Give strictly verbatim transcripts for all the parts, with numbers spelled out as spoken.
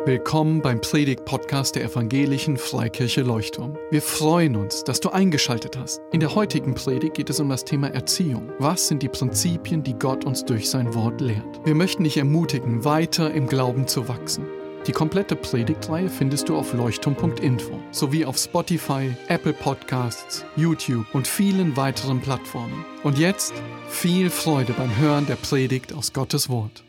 Willkommen beim Predigt-Podcast der Evangelischen Freikirche Leuchtturm. Wir freuen uns, dass du eingeschaltet hast. In der heutigen Predigt geht es um das Thema Erziehung. Was sind die Prinzipien, die Gott uns durch sein Wort lehrt? Wir möchten dich ermutigen, weiter im Glauben zu wachsen. Die komplette Predigtreihe findest du auf leuchtturm punkt info sowie auf Spotify, Apple Podcasts, YouTube und vielen weiteren Plattformen. Und jetzt viel Freude beim Hören der Predigt aus Gottes Wort.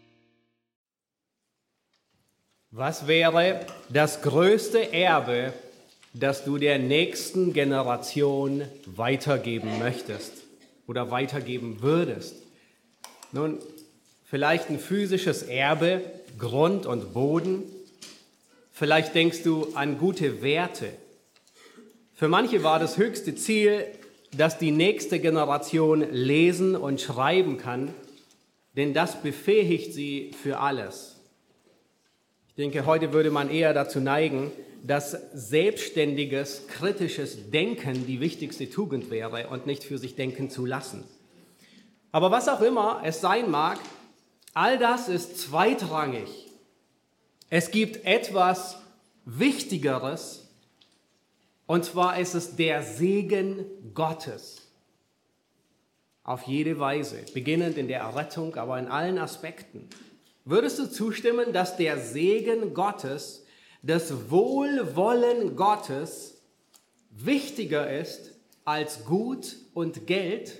Was wäre das größte Erbe, das du der nächsten Generation weitergeben möchtest oder weitergeben würdest? Nun, vielleicht ein physisches Erbe, Grund und Boden. Vielleicht denkst du an gute Werte. Für manche war das höchste Ziel, dass die nächste Generation lesen und schreiben kann, denn das befähigt sie für alles. Ich denke, heute würde man eher dazu neigen, dass selbstständiges, kritisches Denken die wichtigste Tugend wäre und nicht für sich denken zu lassen. Aber was auch immer es sein mag, all das ist zweitrangig. Es gibt etwas Wichtigeres, und zwar ist es der Segen Gottes. Auf jede Weise, beginnend in der Errettung, aber in allen Aspekten. Würdest du zustimmen, dass der Segen Gottes, das Wohlwollen Gottes wichtiger ist als Gut und Geld?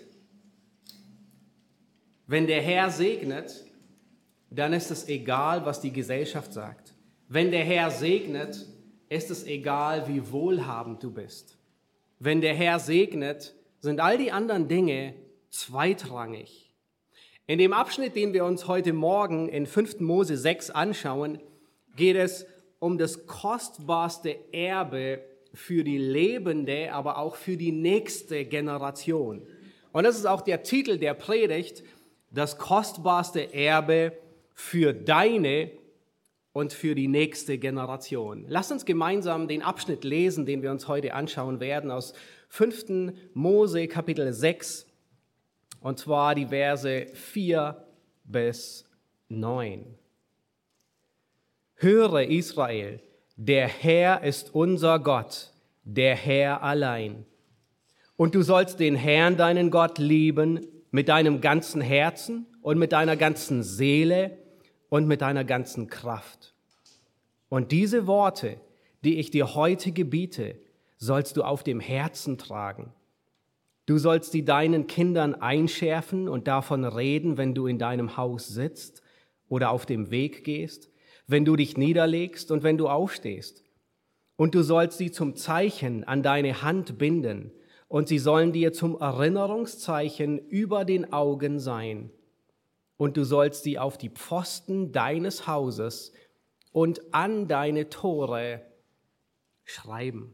Wenn der Herr segnet, dann ist es egal, was die Gesellschaft sagt. Wenn der Herr segnet, ist es egal, wie wohlhabend du bist. Wenn der Herr segnet, sind all die anderen Dinge zweitrangig. In dem Abschnitt, den wir uns heute Morgen in fünften Mose sechs anschauen, geht es um das kostbarste Erbe für die lebende, aber auch für die nächste Generation. Und das ist auch der Titel der Predigt, das kostbarste Erbe für deine und für die nächste Generation. Lass uns gemeinsam den Abschnitt lesen, den wir uns heute anschauen werden, aus fünften Mose Kapitel sechs. Und zwar die Verse vier bis neun. Höre Israel, der Herr ist unser Gott, der Herr allein. Und du sollst den Herrn, deinen Gott, lieben mit deinem ganzen Herzen und mit deiner ganzen Seele und mit deiner ganzen Kraft. Und diese Worte, die ich dir heute gebiete, sollst du auf dem Herzen tragen. Du sollst sie deinen Kindern einschärfen und davon reden, wenn du in deinem Haus sitzt oder auf dem Weg gehst, wenn du dich niederlegst und wenn du aufstehst. Und du sollst sie zum Zeichen an deine Hand binden, und sie sollen dir zum Erinnerungszeichen über den Augen sein. Und du sollst sie auf die Pfosten deines Hauses und an deine Tore schreiben.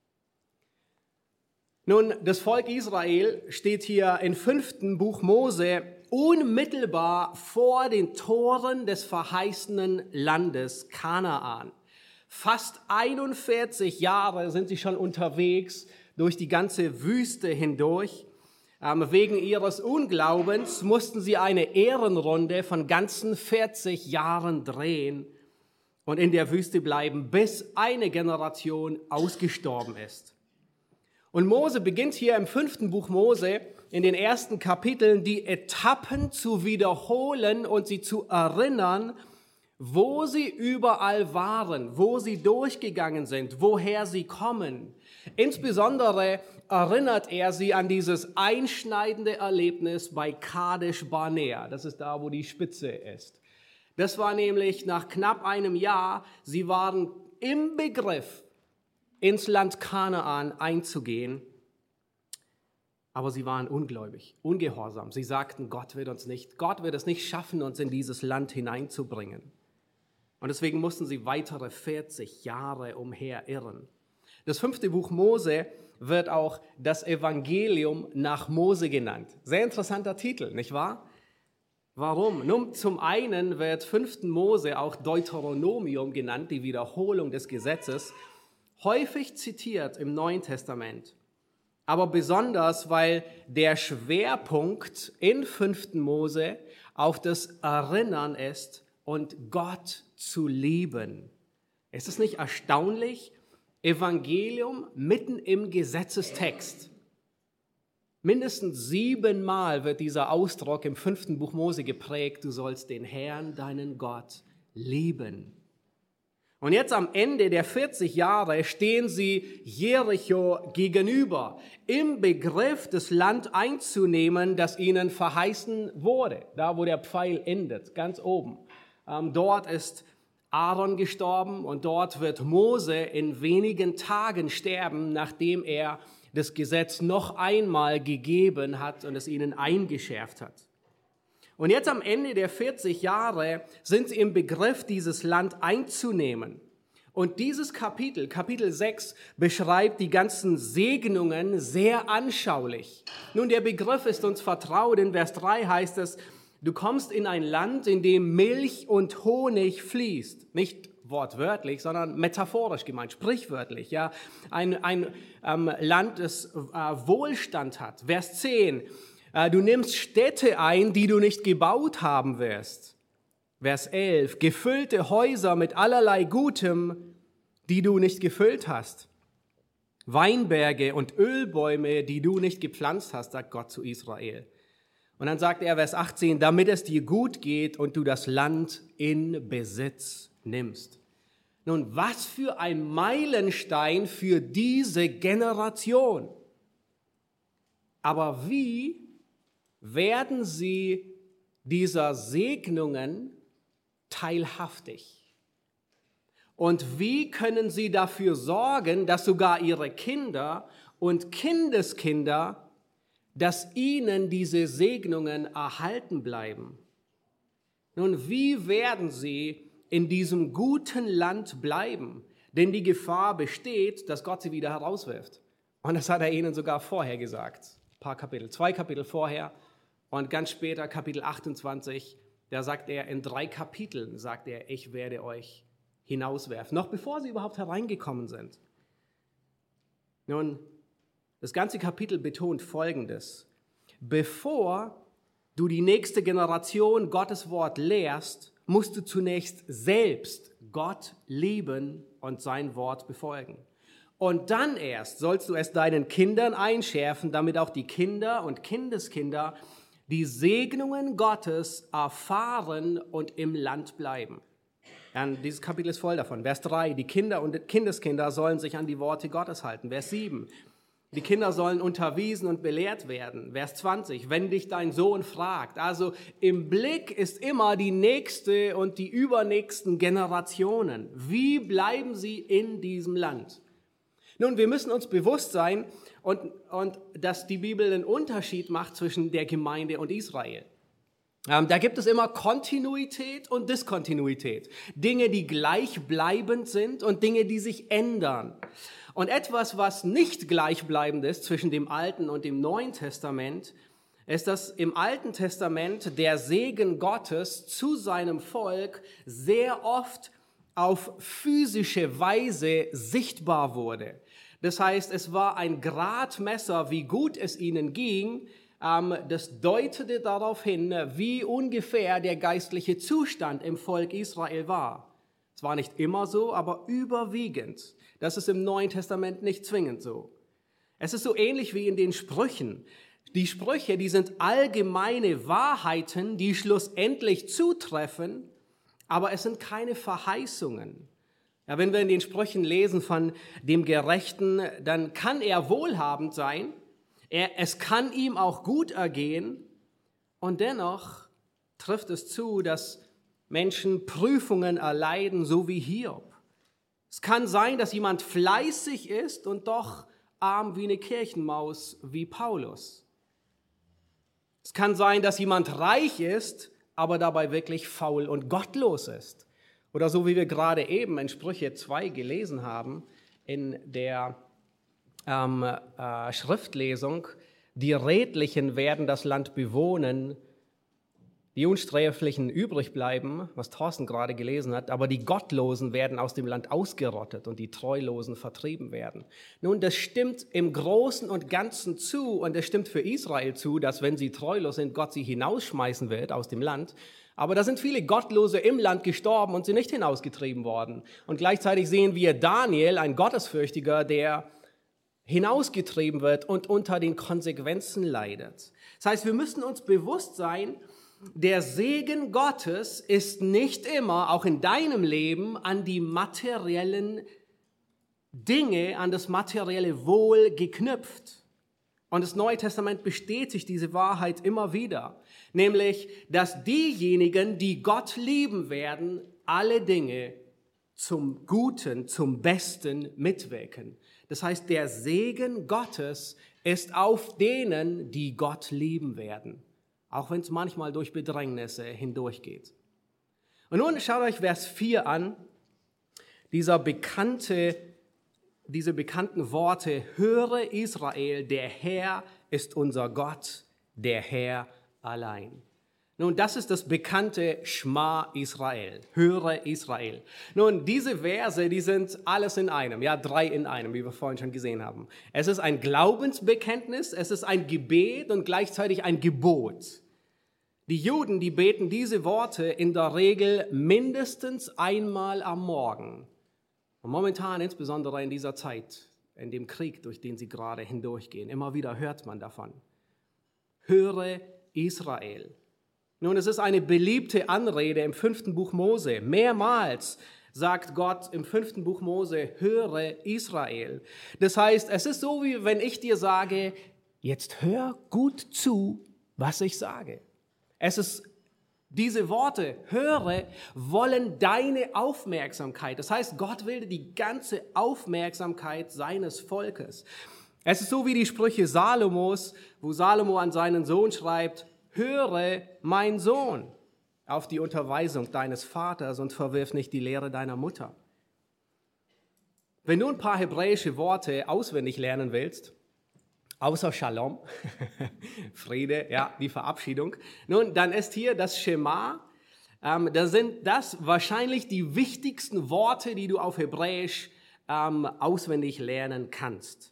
Nun, das Volk Israel steht hier im fünften Buch Mose unmittelbar vor den Toren des verheißenen Landes Kanaan. Fast einundvierzig Jahre sind sie schon unterwegs durch die ganze Wüste hindurch. Ähm, wegen ihres Unglaubens mussten sie eine Ehrenrunde von ganzen vierzig Jahren drehen und in der Wüste bleiben, bis eine Generation ausgestorben ist. Und Mose beginnt hier im fünften Buch Mose in den ersten Kapiteln die Etappen zu wiederholen und sie zu erinnern, wo sie überall waren, wo sie durchgegangen sind, woher sie kommen. Insbesondere erinnert er sie an dieses einschneidende Erlebnis bei Kadesh Barnea. Das ist da, wo die Spitze ist. Das war nämlich nach knapp einem Jahr, sie waren im Begriff, ins Land Kanaan einzugehen, aber sie waren ungläubig, ungehorsam. Sie sagten, Gott wird uns nicht, Gott wird es nicht schaffen, uns in dieses Land hineinzubringen. Und deswegen mussten sie weitere vierzig Jahre umherirren. Das fünfte Buch Mose wird auch das Evangelium nach Mose genannt. Sehr interessanter Titel, nicht wahr? Warum? Nun, zum einen wird fünften Mose auch Deuteronomium genannt, die Wiederholung des Gesetzes, häufig zitiert im Neuen Testament, aber besonders, weil der Schwerpunkt in fünften Mose auf das Erinnern ist und Gott zu lieben. Ist es nicht erstaunlich? Evangelium mitten im Gesetzestext. Mindestens siebenmal wird dieser Ausdruck im fünften Buch Mose geprägt, du sollst den Herrn, deinen Gott, lieben. Und jetzt am Ende der vierzig Jahre stehen sie Jericho gegenüber, im Begriff, das Land einzunehmen, das ihnen verheißen wurde, da wo der Pfeil endet, ganz oben. Ähm, dort ist Aaron gestorben und dort wird Mose in wenigen Tagen sterben, nachdem er das Gesetz noch einmal gegeben hat und es ihnen eingeschärft hat. Und jetzt am Ende der vierzig Jahre sind sie im Begriff, dieses Land einzunehmen. Und dieses Kapitel, Kapitel sechs, beschreibt die ganzen Segnungen sehr anschaulich. Nun, der Begriff ist uns vertraut. In Vers drei heißt es, du kommst in ein Land, in dem Milch und Honig fließt. Nicht wortwörtlich, sondern metaphorisch gemeint, sprichwörtlich. Ja, ein, ein ähm, Land, das äh, Wohlstand hat. Vers zehn, äh, du nimmst Städte ein, die du nicht gebaut haben wirst. Vers elf, gefüllte Häuser mit allerlei Gutem, die du nicht gefüllt hast. Weinberge und Ölbäume, die du nicht gepflanzt hast, sagt Gott zu Israel. Und dann sagt er, Vers achtzehn, damit es dir gut geht und du das Land in Besitz nimmst. Nun, was für ein Meilenstein für diese Generation. Aber wie werden sie dieser Segnungen teilhaftig? Und wie können sie dafür sorgen, dass sogar ihre Kinder und Kindeskinder, dass ihnen diese Segnungen erhalten bleiben? Nun, wie werden sie in diesem guten Land bleiben? Denn die Gefahr besteht, dass Gott sie wieder herauswirft. Und das hat er ihnen sogar vorher gesagt. Ein paar Kapitel, zwei Kapitel vorher und ganz später, Kapitel achtundzwanzig, da sagt er, in drei Kapiteln sagt er, ich werde euch hinauswerfen, noch bevor sie überhaupt hereingekommen sind. Nun, das ganze Kapitel betont Folgendes. Bevor du die nächste Generation Gottes Wort lehrst, musst du zunächst selbst Gott lieben und sein Wort befolgen. Und dann erst sollst du es deinen Kindern einschärfen, damit auch die Kinder und Kindeskinder die Segnungen Gottes erfahren und im Land bleiben. Ja, dieses Kapitel ist voll davon. Vers drei, die Kinder und Kindeskinder sollen sich an die Worte Gottes halten. Vers sieben, die Kinder sollen unterwiesen und belehrt werden. Vers zwanzig, wenn dich dein Sohn fragt. Also im Blick ist immer die nächste und die übernächsten Generationen. Wie bleiben sie in diesem Land? Nun, wir müssen uns bewusst sein, und, und dass die Bibel einen Unterschied macht zwischen der Gemeinde und Israel. Ähm, da gibt es immer Kontinuität und Diskontinuität. Dinge, die gleichbleibend sind und Dinge, die sich ändern. Und etwas, was nicht gleichbleibend ist zwischen dem Alten und dem Neuen Testament, ist, dass im Alten Testament der Segen Gottes zu seinem Volk sehr oft auf physische Weise sichtbar wurde. Das heißt, es war ein Gradmesser, wie gut es ihnen ging. Das deutete darauf hin, wie ungefähr der geistliche Zustand im Volk Israel war. Es war nicht immer so, aber überwiegend. Das ist im Neuen Testament nicht zwingend so. Es ist so ähnlich wie in den Sprüchen. Die Sprüche, die sind allgemeine Wahrheiten, die schlussendlich zutreffen, aber es sind keine Verheißungen. Ja, wenn wir in den Sprüchen lesen von dem Gerechten, dann kann er wohlhabend sein, er, es kann ihm auch gut ergehen und dennoch trifft es zu, dass Menschen Prüfungen erleiden, so wie Hiob. Es kann sein, dass jemand fleißig ist und doch arm wie eine Kirchenmaus wie Paulus. Es kann sein, dass jemand reich ist, aber dabei wirklich faul und gottlos ist. Oder so wie wir gerade eben in Sprüche zwei gelesen haben, in der ähm, äh, Schriftlesung, die Redlichen werden das Land bewohnen, die Unsträflichen übrig bleiben, was Thorsten gerade gelesen hat, aber die Gottlosen werden aus dem Land ausgerottet und die Treulosen vertrieben werden. Nun, das stimmt im Großen und Ganzen zu und es stimmt für Israel zu, dass wenn sie treulos sind, Gott sie hinausschmeißen wird aus dem Land. Aber da sind viele Gottlose im Land gestorben und sind nicht hinausgetrieben worden. Und gleichzeitig sehen wir Daniel, ein Gottesfürchtiger, der hinausgetrieben wird und unter den Konsequenzen leidet. Das heißt, wir müssen uns bewusst sein, der Segen Gottes ist nicht immer, auch in deinem Leben, an die materiellen Dinge, an das materielle Wohl geknüpft. Und das Neue Testament bestätigt diese Wahrheit immer wieder, nämlich, dass diejenigen, die Gott lieben werden, alle Dinge zum Guten, zum Besten mitwirken. Das heißt, der Segen Gottes ist auf denen, die Gott lieben werden, auch wenn es manchmal durch Bedrängnisse hindurchgeht. Und nun schaut euch Vers vier an, dieser bekannte, diese bekannten Worte: Höre Israel, der Herr ist unser Gott, der Herr allein. Nun, das ist das bekannte Schma Israel. Höre Israel. Nun, diese Verse, die sind alles in einem, ja, drei in einem, wie wir vorhin schon gesehen haben. Es ist ein Glaubensbekenntnis, es ist ein Gebet und gleichzeitig ein Gebot. Die Juden, die beten diese Worte in der Regel mindestens einmal am Morgen. Und momentan, insbesondere in dieser Zeit, in dem Krieg, durch den sie gerade hindurchgehen, immer wieder hört man davon. Höre Israel. Nun, es ist eine beliebte Anrede im fünften Buch Mose. Mehrmals sagt Gott im fünften Buch Mose: Höre Israel. Das heißt, es ist so, wie wenn ich dir sage: Jetzt hör gut zu, was ich sage. Es ist, diese Worte, höre, wollen deine Aufmerksamkeit. Das heißt, Gott will die ganze Aufmerksamkeit seines Volkes. Es ist so wie die Sprüche Salomos, wo Salomo an seinen Sohn schreibt: Höre, mein Sohn, auf die Unterweisung deines Vaters und verwirf nicht die Lehre deiner Mutter. Wenn du ein paar hebräische Worte auswendig lernen willst, außer Shalom, Friede, ja, die Verabschiedung, nun, dann ist hier das Schema, ähm, da sind das wahrscheinlich die wichtigsten Worte, die du auf Hebräisch ähm, auswendig lernen kannst.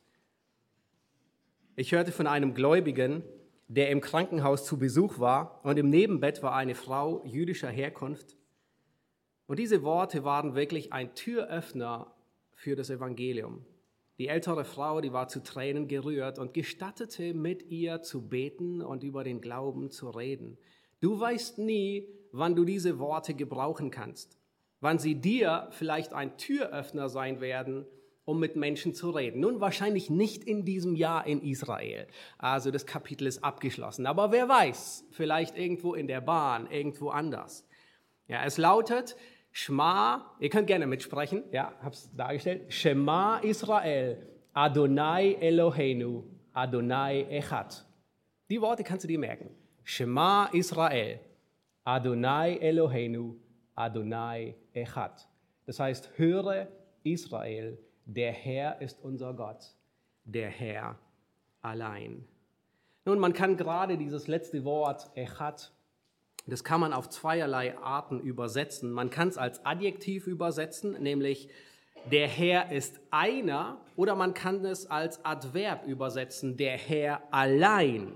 Ich hörte von einem Gläubigen, der im Krankenhaus zu Besuch war, und im Nebenbett war eine Frau jüdischer Herkunft. Und diese Worte waren wirklich ein Türöffner für das Evangelium. Die ältere Frau, die war zu Tränen gerührt und gestattete, mit ihr zu beten und über den Glauben zu reden. Du weißt nie, wann du diese Worte gebrauchen kannst, wann sie dir vielleicht ein Türöffner sein werden, um mit Menschen zu reden. Nun, wahrscheinlich nicht in diesem Jahr in Israel. Also das Kapitel ist abgeschlossen. Aber wer weiß, vielleicht irgendwo in der Bahn, irgendwo anders. Ja, es lautet Schma, ihr könnt gerne mitsprechen, ja, hab's dargestellt. Shema Israel, Adonai Eloheinu, Adonai Echad. Die Worte kannst du dir merken. Shema Israel, Adonai Eloheinu, Adonai Echad. Das heißt, höre Israel, der Herr ist unser Gott, der Herr allein. Nun, man kann gerade dieses letzte Wort, Echad, das kann man auf zweierlei Arten übersetzen. Man kann es als Adjektiv übersetzen, nämlich der Herr ist einer, oder man kann es als Adverb übersetzen, der Herr allein.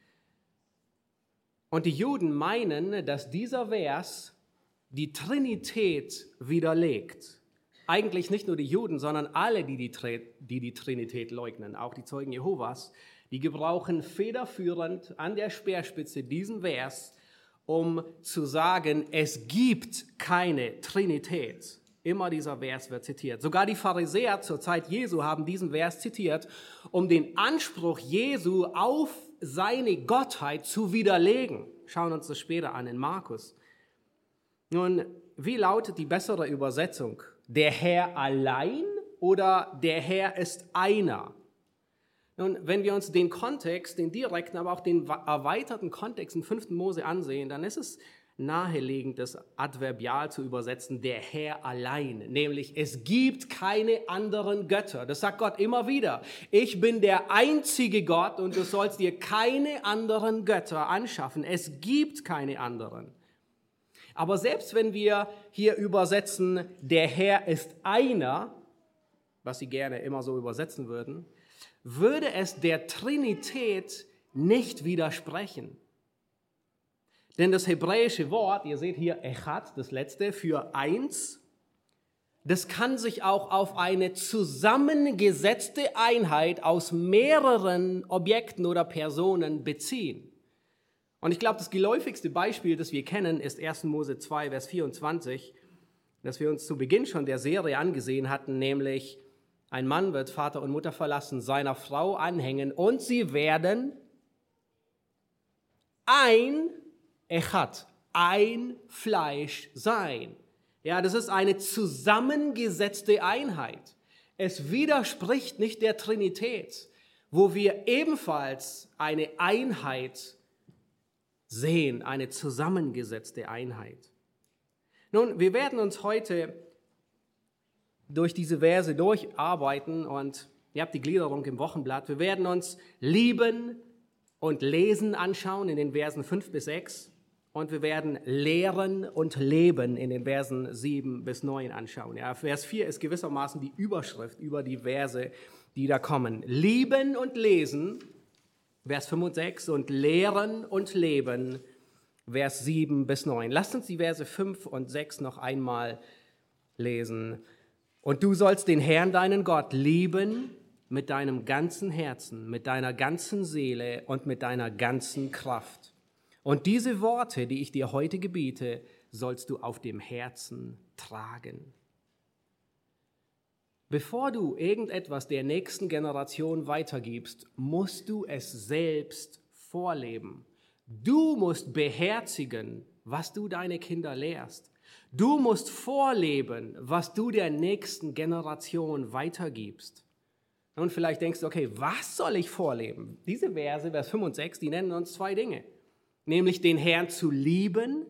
Und die Juden meinen, dass dieser Vers die Trinität widerlegt. Eigentlich nicht nur die Juden, sondern alle, die die, die die Trinität leugnen, auch die Zeugen Jehovas, die gebrauchen federführend an der Speerspitze diesen Vers, um zu sagen, es gibt keine Trinität. Immer dieser Vers wird zitiert. Sogar die Pharisäer zur Zeit Jesu haben diesen Vers zitiert, um den Anspruch Jesu auf seine Gottheit zu widerlegen. Schauen uns das später an in Markus. Nun, wie lautet die bessere Übersetzung? Der Herr allein oder der Herr ist einer? Nun, wenn wir uns den Kontext, den direkten, aber auch den erweiterten Kontext in fünften Mose ansehen, dann ist es naheliegend, das adverbial zu übersetzen, der Herr allein. Nämlich, es gibt keine anderen Götter. Das sagt Gott immer wieder. Ich bin der einzige Gott und du sollst dir keine anderen Götter anschaffen. Es gibt keine anderen. Aber selbst wenn wir hier übersetzen, der Herr ist einer, was sie gerne immer so übersetzen würden, würde es der Trinität nicht widersprechen. Denn das hebräische Wort, ihr seht hier Echad, das letzte, für eins, das kann sich auch auf eine zusammengesetzte Einheit aus mehreren Objekten oder Personen beziehen. Und ich glaube, das geläufigste Beispiel, das wir kennen, ist erster Mose zwei, Vers vierundzwanzig, das wir uns zu Beginn schon der Serie angesehen hatten, nämlich ein Mann wird Vater und Mutter verlassen, seiner Frau anhängen und sie werden ein Echad, ein Fleisch sein. Ja, das ist eine zusammengesetzte Einheit. Es widerspricht nicht der Trinität, wo wir ebenfalls eine Einheit sehen, eine zusammengesetzte Einheit. Nun, wir werden uns heute durch diese Verse durcharbeiten und ihr habt die Gliederung im Wochenblatt. Wir werden uns Lieben und Lesen anschauen in den Versen fünf bis sechs. Und wir werden Lehren und Leben in den Versen sieben bis neun anschauen. Ja, Vers vier ist gewissermaßen die Überschrift über die Verse, die da kommen. Lieben und Lesen, Vers fünf und sechs, und Lehren und Leben, Vers sieben bis neun. Lasst uns die Verse fünf und sechs noch einmal lesen. Und du sollst den Herrn, deinen Gott, lieben mit deinem ganzen Herzen, mit deiner ganzen Seele und mit deiner ganzen Kraft. Und diese Worte, die ich dir heute gebiete, sollst du auf dem Herzen tragen. Bevor du irgendetwas der nächsten Generation weitergibst, musst du es selbst vorleben. Du musst beherzigen, was du deine Kinder lehrst. Du musst vorleben, was du der nächsten Generation weitergibst. Und vielleicht denkst du, okay, was soll ich vorleben? Diese Verse, Vers fünf und sechs, die nennen uns zwei Dinge. Nämlich den Herrn zu lieben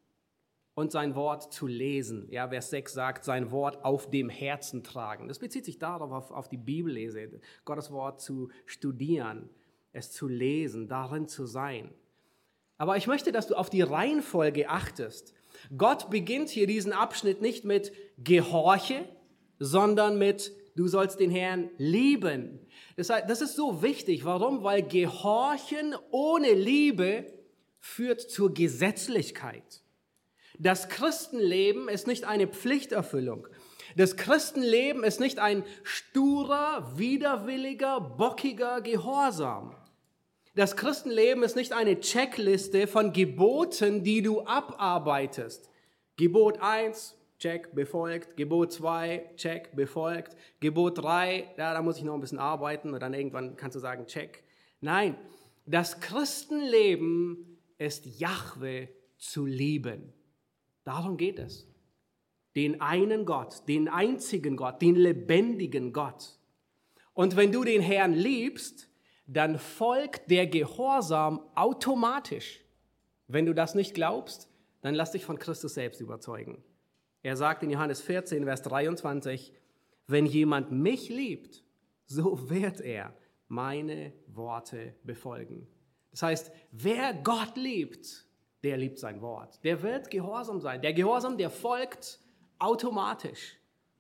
und sein Wort zu lesen. Ja, Vers sechs sagt, sein Wort auf dem Herzen tragen. Das bezieht sich darauf, auf, auf die Bibellese, Gottes Wort zu studieren, es zu lesen, darin zu sein. Aber ich möchte, dass du auf die Reihenfolge achtest. Gott beginnt hier diesen Abschnitt nicht mit Gehorche, sondern mit du sollst den Herrn lieben. Das heißt, das ist so wichtig. Warum? Weil Gehorchen ohne Liebe führt zur Gesetzlichkeit. Das Christenleben ist nicht eine Pflichterfüllung. Das Christenleben ist nicht ein sturer, widerwilliger, bockiger Gehorsam. Das Christenleben ist nicht eine Checkliste von Geboten, die du abarbeitest. Gebot eins, check, befolgt. Gebot zwei, check, befolgt. Gebot drei, ja, da muss ich noch ein bisschen arbeiten und dann irgendwann kannst du sagen, check. Nein, das Christenleben ist Jahwe zu lieben. Darum geht es. Den einen Gott, den einzigen Gott, den lebendigen Gott. Und wenn du den Herrn liebst, dann folgt der Gehorsam automatisch. Wenn du das nicht glaubst, dann lass dich von Christus selbst überzeugen. Er sagt in Johannes vierzehn, Vers dreiundzwanzig, wenn jemand mich liebt, so wird er meine Worte befolgen. Das heißt, wer Gott liebt, der liebt sein Wort. Der wird gehorsam sein. Der Gehorsam, der folgt automatisch.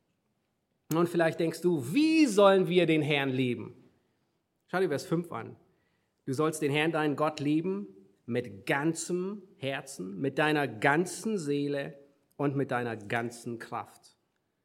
Und vielleicht denkst du, wie sollen wir den Herrn lieben? Schau dir Vers fünf an. Du sollst den Herrn, deinen Gott, lieben mit ganzem Herzen, mit deiner ganzen Seele und mit deiner ganzen Kraft.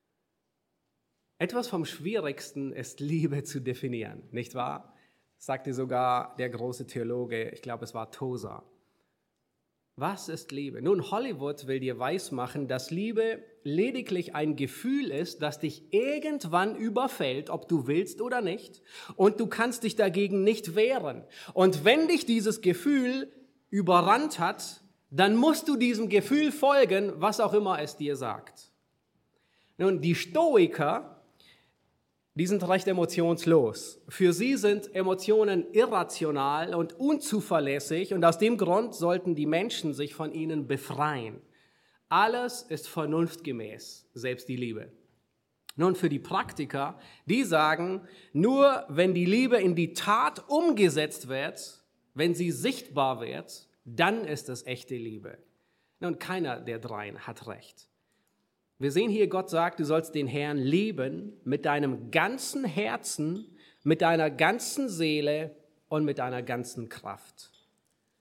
Etwas vom Schwierigsten ist Liebe zu definieren, nicht wahr? Sagte sogar der große Theologe, ich glaube es war Tozer. Was ist Liebe? Nun, Hollywood will dir weismachen, dass Liebe lediglich ein Gefühl ist, das dich irgendwann überfällt, ob du willst oder nicht, und du kannst dich dagegen nicht wehren. Und wenn dich dieses Gefühl überrannt hat, dann musst du diesem Gefühl folgen, was auch immer es dir sagt. Nun, die Stoiker, die sind recht emotionslos. Für sie sind Emotionen irrational und unzuverlässig und aus dem Grund sollten die Menschen sich von ihnen befreien. Alles ist vernunftgemäß, selbst die Liebe. Nun, für die Praktiker, die sagen, nur wenn die Liebe in die Tat umgesetzt wird, wenn sie sichtbar wird, dann ist es echte Liebe. Nun, keiner der dreien hat recht. Wir sehen hier, Gott sagt, du sollst den Herrn lieben mit deinem ganzen Herzen, mit deiner ganzen Seele und mit deiner ganzen Kraft.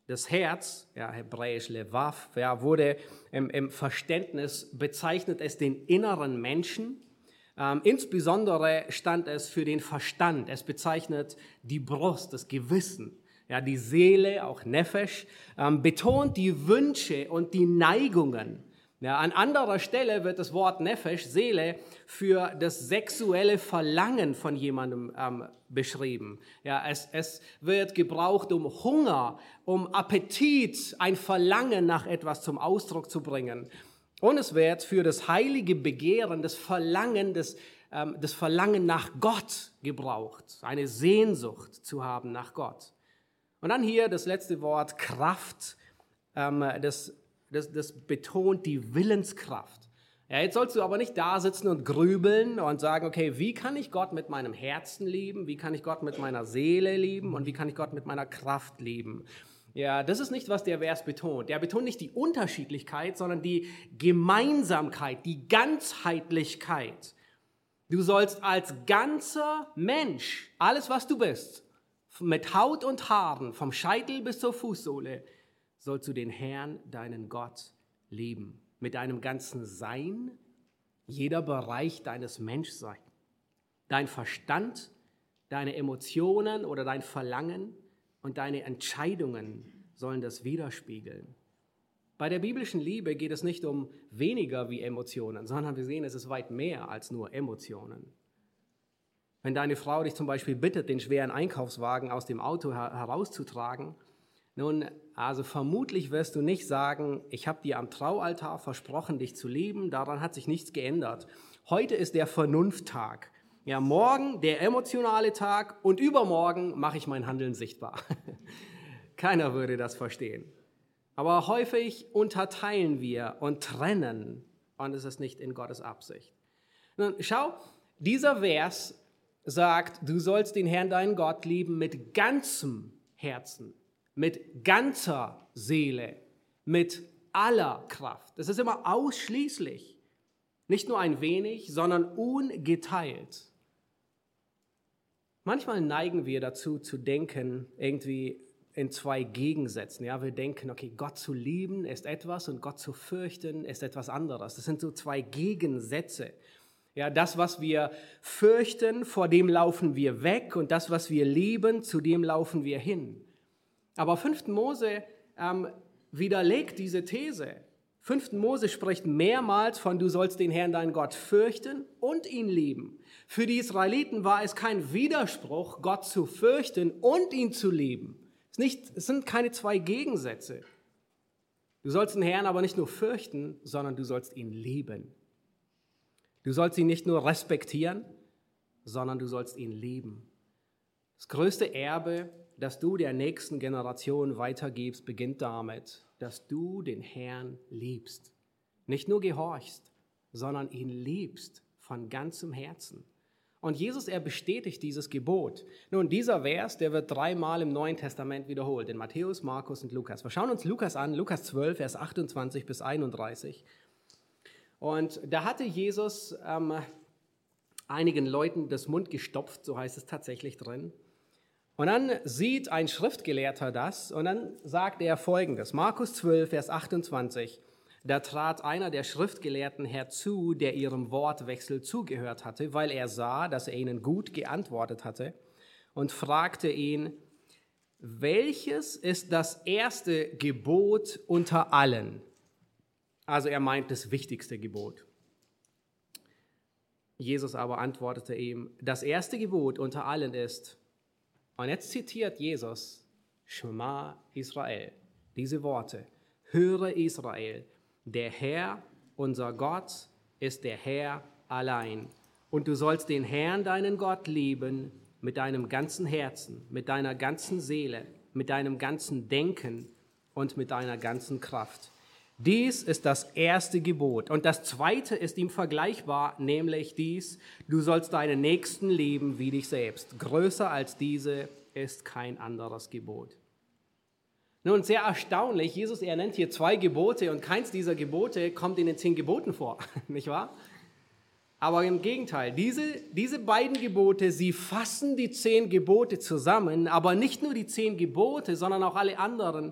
Das Herz, ja, hebräisch Levav, ja, wurde im, im Verständnis, bezeichnet es den inneren Menschen. Ähm, insbesondere stand es für den Verstand. Es bezeichnet die Brust, das Gewissen. Ja, die Seele, auch Nefesh, ähm, betont die Wünsche und die Neigungen. Ja, an anderer Stelle wird das Wort Nefesh, Seele, für das sexuelle Verlangen von jemandem ähm, beschrieben. Ja, es, es wird gebraucht, um Hunger, um Appetit, ein Verlangen nach etwas zum Ausdruck zu bringen. Und es wird für das heilige Begehren, das Verlangen, das, ähm, das Verlangen nach Gott gebraucht, eine Sehnsucht zu haben nach Gott. Und dann hier das letzte Wort, Kraft, ähm, das Das, das betont die Willenskraft. Ja, jetzt sollst du aber nicht da sitzen und grübeln und sagen, okay, wie kann ich Gott mit meinem Herzen lieben? Wie kann ich Gott mit meiner Seele lieben? Und wie kann ich Gott mit meiner Kraft lieben? Ja, das ist nicht, was der Vers betont. Der betont nicht die Unterschiedlichkeit, sondern die Gemeinsamkeit, die Ganzheitlichkeit. Du sollst als ganzer Mensch, alles was du bist, mit Haut und Haaren, vom Scheitel bis zur Fußsohle, sollst du den Herrn, deinen Gott, lieben. Mit deinem ganzen Sein, jeder Bereich deines Menschseins. Dein Verstand, deine Emotionen oder dein Verlangen und deine Entscheidungen sollen das widerspiegeln. Bei der biblischen Liebe geht es nicht um weniger wie Emotionen, sondern wir sehen, es ist weit mehr als nur Emotionen. Wenn deine Frau dich zum Beispiel bittet, den schweren Einkaufswagen aus dem Auto her- herauszutragen, nun, also vermutlich wirst du nicht sagen, ich habe dir am Traualtar versprochen, dich zu lieben, daran hat sich nichts geändert. Heute ist der Vernunfttag. Ja, morgen der emotionale Tag und übermorgen mache ich mein Handeln sichtbar. Keiner würde das verstehen. Aber häufig unterteilen wir und trennen und es ist nicht in Gottes Absicht. Nun, schau, dieser Vers sagt, du sollst den Herrn, deinen Gott, lieben mit ganzem Herzen. Mit ganzer Seele, mit aller Kraft. Das ist immer ausschließlich, nicht nur ein wenig, sondern ungeteilt. Manchmal neigen wir dazu zu denken, irgendwie in zwei Gegensätzen. Ja, wir denken, okay, Gott zu lieben ist etwas und Gott zu fürchten ist etwas anderes. Das sind so zwei Gegensätze. Ja, das, was wir fürchten, vor dem laufen wir weg und das, was wir lieben, zu dem laufen wir hin. Aber fünften Mose ähm, widerlegt diese These. fünften Mose spricht mehrmals von, du sollst den Herrn, deinen Gott, fürchten und ihn lieben. Für die Israeliten war es kein Widerspruch, Gott zu fürchten und ihn zu lieben. Es, ist nicht, es sind keine zwei Gegensätze. Du sollst den Herrn aber nicht nur fürchten, sondern du sollst ihn lieben. Du sollst ihn nicht nur respektieren, sondern du sollst ihn lieben. Das größte Erbe, das du der nächsten Generation weitergibst, beginnt damit, dass du den Herrn liebst. Nicht nur gehorchst, sondern ihn liebst von ganzem Herzen. Und Jesus, er bestätigt dieses Gebot. Nun, dieser Vers, der wird dreimal im Neuen Testament wiederholt, in Matthäus, Markus und Lukas. Wir schauen uns Lukas an, Lukas zwölf, Vers achtundzwanzig bis einunddreißig. Und da hatte Jesus ähm, einigen Leuten das Mund gestopft, so heißt es tatsächlich drin. Und dann sieht ein Schriftgelehrter das und dann sagt er Folgendes. Markus zwölf, Vers achtundzwanzig. Da trat einer der Schriftgelehrten herzu, der ihrem Wortwechsel zugehört hatte, weil er sah, dass er ihnen gut geantwortet hatte und fragte ihn, welches ist das erste Gebot unter allen? Also er meint das wichtigste Gebot. Jesus aber antwortete ihm, das erste Gebot unter allen ist, und jetzt zitiert Jesus Shema Israel, diese Worte. Höre Israel, der Herr, unser Gott, ist der Herr allein. Und du sollst den Herrn, deinen Gott, lieben mit deinem ganzen Herzen, mit deiner ganzen Seele, mit deinem ganzen Denken und mit deiner ganzen Kraft. Dies ist das erste Gebot. Und das zweite ist ihm vergleichbar, nämlich dies, du sollst deinen Nächsten lieben wie dich selbst. Größer als diese ist kein anderes Gebot. Nun, sehr erstaunlich, Jesus, er nennt hier zwei Gebote und keins dieser Gebote kommt in den zehn Geboten vor, nicht wahr? Aber im Gegenteil, diese, diese beiden Gebote, sie fassen die zehn Gebote zusammen, aber nicht nur die zehn Gebote, sondern auch alle anderen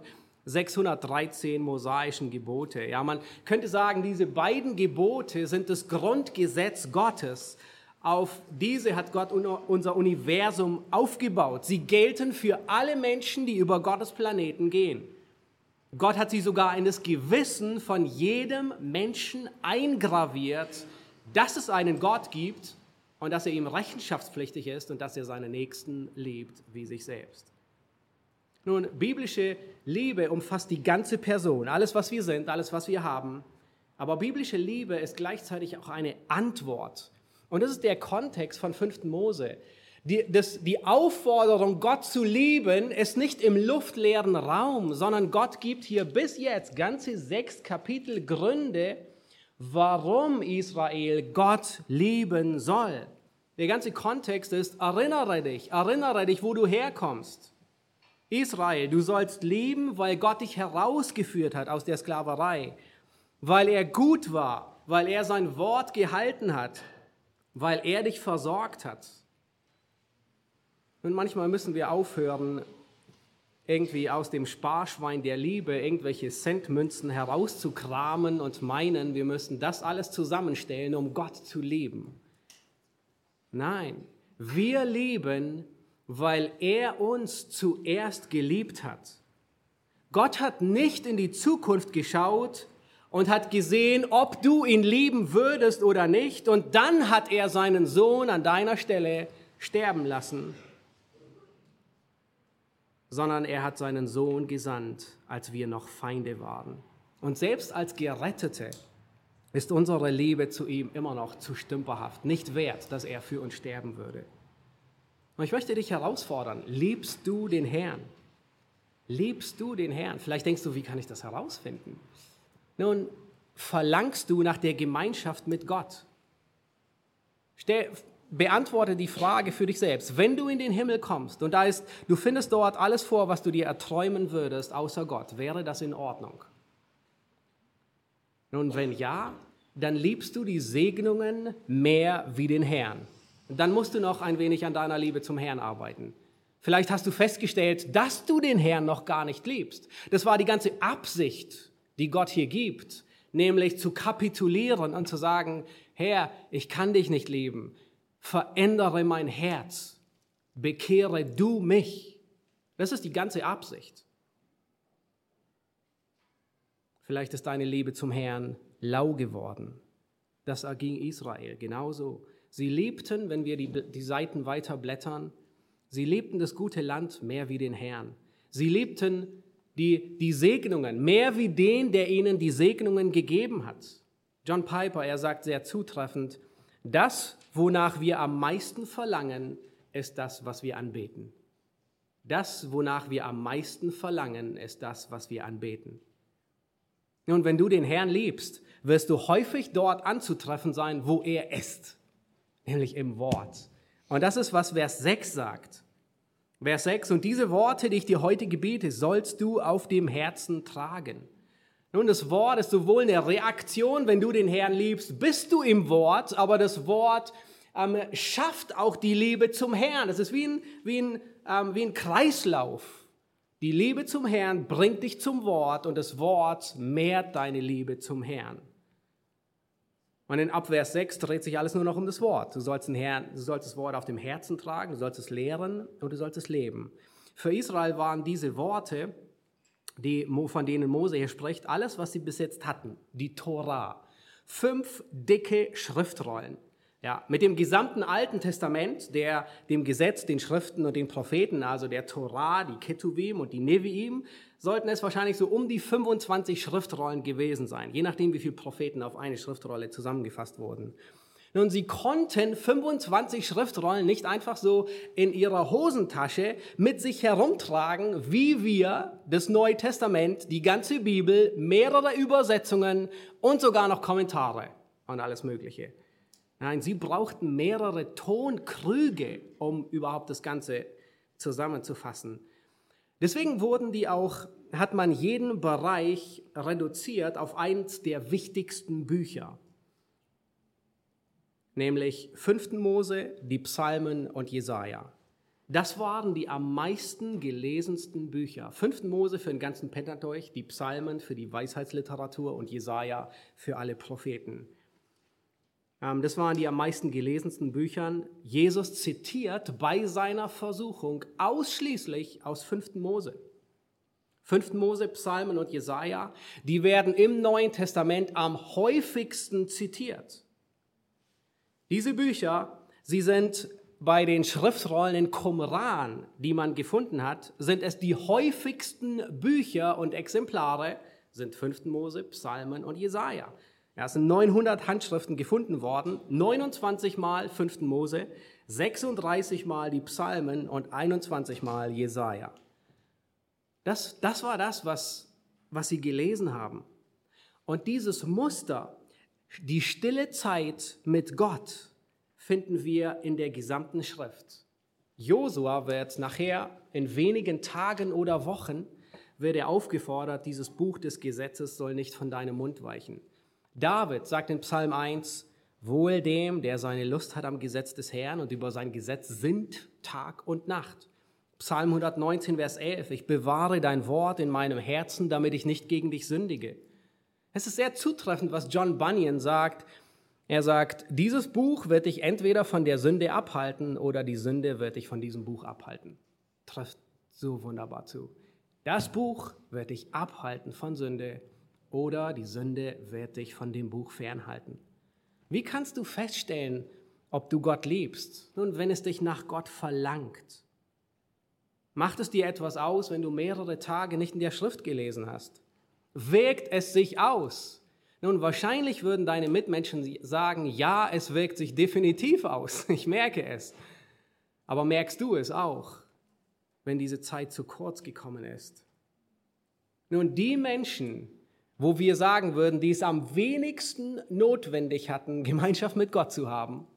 sechshundertdreizehn mosaischen Gebote. Ja, man könnte sagen, diese beiden Gebote sind das Grundgesetz Gottes. Auf diese hat Gott unser Universum aufgebaut. Sie gelten für alle Menschen, die über Gottes Planeten gehen. Gott hat sie sogar in das Gewissen von jedem Menschen eingraviert, dass es einen Gott gibt und dass er ihm rechenschaftspflichtig ist und dass er seine Nächsten liebt wie sich selbst. Nun, biblische Liebe umfasst die ganze Person, alles, was wir sind, alles, was wir haben. Aber biblische Liebe ist gleichzeitig auch eine Antwort. Und das ist der Kontext von fünften Mose. Die, das, die Aufforderung, Gott zu lieben, ist nicht im luftleeren Raum, sondern Gott gibt hier bis jetzt ganze sechs Kapitel Gründe, warum Israel Gott lieben soll. Der ganze Kontext ist, erinnere dich, erinnere dich, wo du herkommst. Israel, du sollst lieben, weil Gott dich herausgeführt hat aus der Sklaverei, weil er gut war, weil er sein Wort gehalten hat, weil er dich versorgt hat. Und manchmal müssen wir aufhören, irgendwie aus dem Sparschwein der Liebe irgendwelche Centmünzen herauszukramen und meinen, wir müssen das alles zusammenstellen, um Gott zu lieben. Nein, wir lieben, weil er uns zuerst geliebt hat. Gott hat nicht in die Zukunft geschaut und hat gesehen, ob du ihn lieben würdest oder nicht, und dann hat er seinen Sohn an deiner Stelle sterben lassen, sondern er hat seinen Sohn gesandt, als wir noch Feinde waren. Und selbst als Gerettete ist unsere Liebe zu ihm immer noch zu stümperhaft, nicht wert, dass er für uns sterben würde. Und ich möchte dich herausfordern, liebst du den Herrn? Liebst du den Herrn? Vielleicht denkst du, wie kann ich das herausfinden? Nun, verlangst du nach der Gemeinschaft mit Gott? Stell, beantworte die Frage für dich selbst. Wenn du in den Himmel kommst und da ist, du findest dort alles vor, was du dir erträumen würdest, außer Gott, wäre das in Ordnung? Nun, wenn ja, dann liebst du die Segnungen mehr wie den Herrn. Dann musst du noch ein wenig an deiner Liebe zum Herrn arbeiten. Vielleicht hast du festgestellt, dass du den Herrn noch gar nicht liebst. Das war die ganze Absicht, die Gott hier gibt, nämlich zu kapitulieren und zu sagen, Herr, ich kann dich nicht lieben. Verändere mein Herz, bekehre du mich. Das ist die ganze Absicht. Vielleicht ist deine Liebe zum Herrn lau geworden. Das erging Israel genauso. Sie liebten, wenn wir die, die Seiten weiter blättern, sie liebten das gute Land mehr wie den Herrn. Sie liebten die, die Segnungen mehr wie den, der ihnen die Segnungen gegeben hat. John Piper, er sagt sehr zutreffend, das, wonach wir am meisten verlangen, ist das, was wir anbeten. Das, wonach wir am meisten verlangen, ist das, was wir anbeten. Und wenn du den Herrn liebst, wirst du häufig dort anzutreffen sein, wo er ist, nämlich im Wort. Und das ist, was Vers sechs sagt. Vers sechs, und diese Worte, die ich dir heute gebiete, sollst du auf dem Herzen tragen. Nun, das Wort ist sowohl eine Reaktion, wenn du den Herrn liebst, bist du im Wort, aber das Wort ähm, schafft auch die Liebe zum Herrn. Das ist wie ein, wie ein, ähm, wie ein Kreislauf. Die Liebe zum Herrn bringt dich zum Wort und das Wort mehrt deine Liebe zum Herrn. Und in ab Vers sechs dreht sich alles nur noch um das Wort. Du sollst, den Herrn, du sollst das Wort auf dem Herzen tragen, du sollst es lehren und du sollst es leben. Für Israel waren diese Worte, die, von denen Mose hier spricht, alles, was sie bis jetzt hatten, die Tora. Fünf dicke Schriftrollen. Ja, mit dem gesamten Alten Testament, der, dem Gesetz, den Schriften und den Propheten, also der Tora, die Ketuvim und die Neviim, sollten es wahrscheinlich so um die fünfundzwanzig Schriftrollen gewesen sein, je nachdem, wie viele Propheten auf eine Schriftrolle zusammengefasst wurden. Nun, sie konnten fünfundzwanzig Schriftrollen nicht einfach so in ihrer Hosentasche mit sich herumtragen, wie wir das Neue Testament, die ganze Bibel, mehrere Übersetzungen und sogar noch Kommentare und alles Mögliche. Nein, sie brauchten mehrere Tonkrüge, um überhaupt das Ganze zusammenzufassen. Deswegen wurden die auch, hat man jeden Bereich reduziert auf eins der wichtigsten Bücher, nämlich fünften Mose, die Psalmen und Jesaja. Das waren die am meisten gelesensten Bücher. Fünften Mose für den ganzen Pentateuch, die Psalmen für die Weisheitsliteratur und Jesaja für alle Propheten. Das waren die am meisten gelesensten Büchern. Jesus zitiert bei seiner Versuchung ausschließlich aus fünften Mose. fünften Mose, Psalmen und Jesaja, die werden im Neuen Testament am häufigsten zitiert. Diese Bücher, sie sind bei den Schriftrollen in Qumran, die man gefunden hat, sind es die häufigsten Bücher und Exemplare, sind fünften Mose, Psalmen und Jesaja. Ja, es sind neunhundert Handschriften gefunden worden, neunundzwanzig Mal fünften Mose, sechsunddreißig Mal die Psalmen und einundzwanzig Mal Jesaja. Das, das war das, was, was sie gelesen haben. Und dieses Muster, die stille Zeit mit Gott, finden wir in der gesamten Schrift. Josua wird nachher in wenigen Tagen oder Wochen wird er aufgefordert, dieses Buch des Gesetzes soll nicht von deinem Mund weichen. David sagt in Psalm eins, wohl dem, der seine Lust hat am Gesetz des Herrn und über sein Gesetz sinnt Tag und Nacht. Psalm hundertneunzehn, Vers elf, ich bewahre dein Wort in meinem Herzen, damit ich nicht gegen dich sündige. Es ist sehr zutreffend, was John Bunyan sagt. Er sagt, dieses Buch wird dich entweder von der Sünde abhalten oder die Sünde wird dich von diesem Buch abhalten. Trifft so wunderbar zu. Das Buch wird dich abhalten von Sünde oder die Sünde wird dich von dem Buch fernhalten. Wie kannst du feststellen, ob du Gott liebst? Nun, wenn es dich nach Gott verlangt. Macht es dir etwas aus, wenn du mehrere Tage nicht in der Schrift gelesen hast? Wirkt es sich aus? Nun, wahrscheinlich würden deine Mitmenschen sagen, ja, es wirkt sich definitiv aus. Ich merke es. Aber merkst du es auch, wenn diese Zeit zu kurz gekommen ist? Nun, die Menschen, wo wir sagen würden, die es am wenigsten notwendig hatten, Gemeinschaft mit Gott zu haben,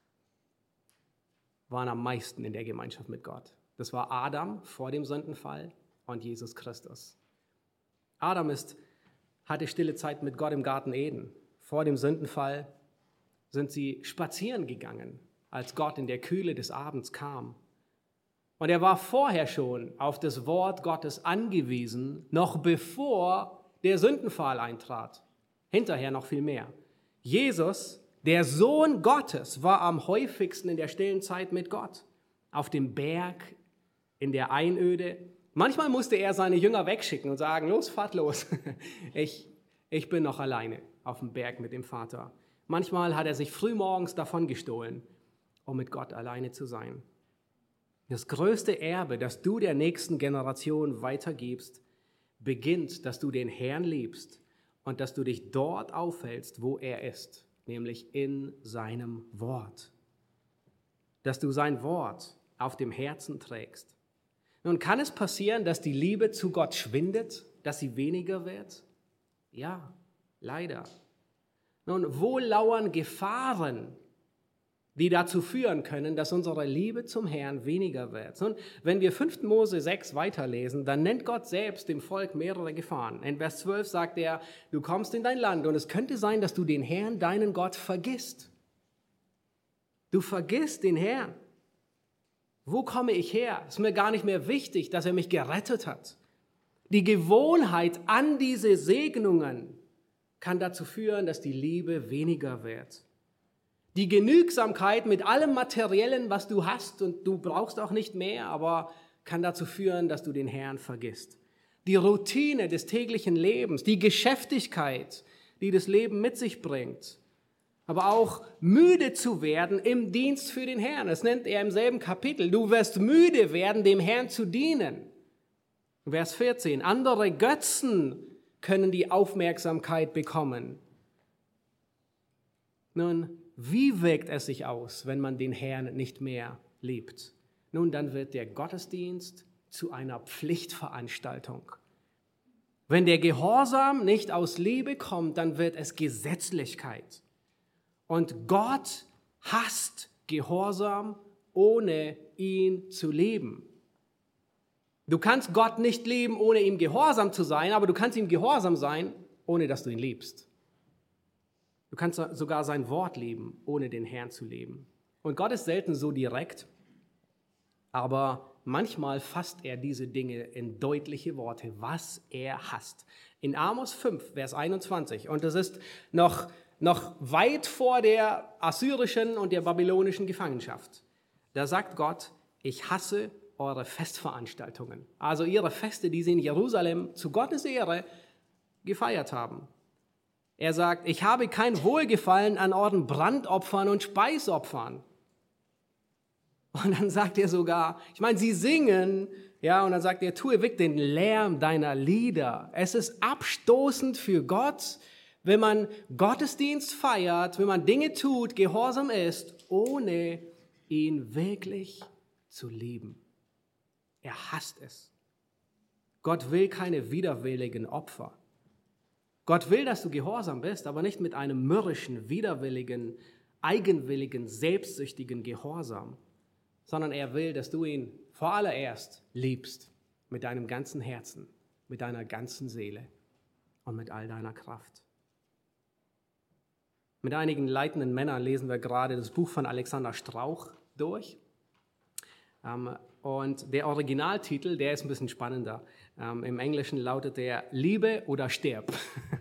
waren am meisten in der Gemeinschaft mit Gott. Das war Adam vor dem Sündenfall und Jesus Christus. Adam ist hatte stille Zeit mit Gott im Garten Eden. Vor dem Sündenfall sind sie spazieren gegangen, als Gott in der Kühle des Abends kam. Und er war vorher schon auf das Wort Gottes angewiesen, noch bevor der Sündenfall eintrat. Hinterher noch viel mehr. Jesus, der Sohn Gottes, war am häufigsten in der stillen Zeit mit Gott. Auf dem Berg, in der Einöde. Manchmal musste er seine Jünger wegschicken und sagen, los, fahrt los. Ich, ich bin noch alleine auf dem Berg mit dem Vater. Manchmal hat er sich frühmorgens davon gestohlen, um mit Gott alleine zu sein. Das größte Erbe, das du der nächsten Generation weitergibst, beginnt, dass du den Herrn liebst und dass du dich dort aufhältst, wo er ist, nämlich in seinem Wort. Dass du sein Wort auf dem Herzen trägst. Nun, kann es passieren, dass die Liebe zu Gott schwindet, dass sie weniger wird? Ja, leider. Nun, wo lauern Gefahren, die dazu führen können, dass unsere Liebe zum Herrn weniger wird? Nun, wenn wir fünften Mose sechs weiterlesen, dann nennt Gott selbst dem Volk mehrere Gefahren. In Vers zwölf sagt er, du kommst in dein Land und es könnte sein, dass du den Herrn, deinen Gott, vergisst. Du vergisst den Herrn. Wo komme ich her? Ist mir gar nicht mehr wichtig, dass er mich gerettet hat. Die Gewohnheit an diese Segnungen kann dazu führen, dass die Liebe weniger wird. Die Genügsamkeit mit allem Materiellen, was du hast, und du brauchst auch nicht mehr, aber kann dazu führen, dass du den Herrn vergisst. Die Routine des täglichen Lebens, die Geschäftigkeit, die das Leben mit sich bringt, aber auch müde zu werden im Dienst für den Herrn. Das nennt er im selben Kapitel. Du wirst müde werden, dem Herrn zu dienen. Vers vierzehn. Andere Götzen können die Aufmerksamkeit bekommen. Nun, wie wirkt es sich aus, wenn man den Herrn nicht mehr liebt? Nun, dann wird der Gottesdienst zu einer Pflichtveranstaltung. Wenn der Gehorsam nicht aus Liebe kommt, dann wird es Gesetzlichkeit. Und Gott hasst Gehorsam, ohne ihn zu lieben. Du kannst Gott nicht lieben, ohne ihm gehorsam zu sein, aber du kannst ihm gehorsam sein, ohne dass du ihn liebst. Du kannst sogar sein Wort lieben, ohne den Herrn zu lieben. Und Gott ist selten so direkt. Aber manchmal fasst er diese Dinge in deutliche Worte, was er hasst. In Amos fünf, Vers einundzwanzig, und das ist noch, noch weit vor der assyrischen und der babylonischen Gefangenschaft, da sagt Gott, ich hasse eure Festveranstaltungen. Also ihre Feste, die sie in Jerusalem zu Gottes Ehre gefeiert haben. Er sagt, ich habe kein Wohlgefallen an euren Brandopfern und Speisopfern. Und dann sagt er sogar, ich meine, sie singen, ja, und dann sagt er, tue weg den Lärm deiner Lieder. Es ist abstoßend für Gott, wenn man Gottesdienst feiert, wenn man Dinge tut, gehorsam ist, ohne ihn wirklich zu lieben. Er hasst es. Gott will keine widerwilligen Opfer. Gott will, dass du gehorsam bist, aber nicht mit einem mürrischen, widerwilligen, eigenwilligen, selbstsüchtigen Gehorsam, sondern er will, dass du ihn vorallererst liebst mit deinem ganzen Herzen, mit deiner ganzen Seele und mit all deiner Kraft. Mit einigen leitenden Männern lesen wir gerade das Buch von Alexander Strauch durch. Und der Originaltitel, der ist ein bisschen spannender. Im Englischen lautet der Liebe oder Sterb.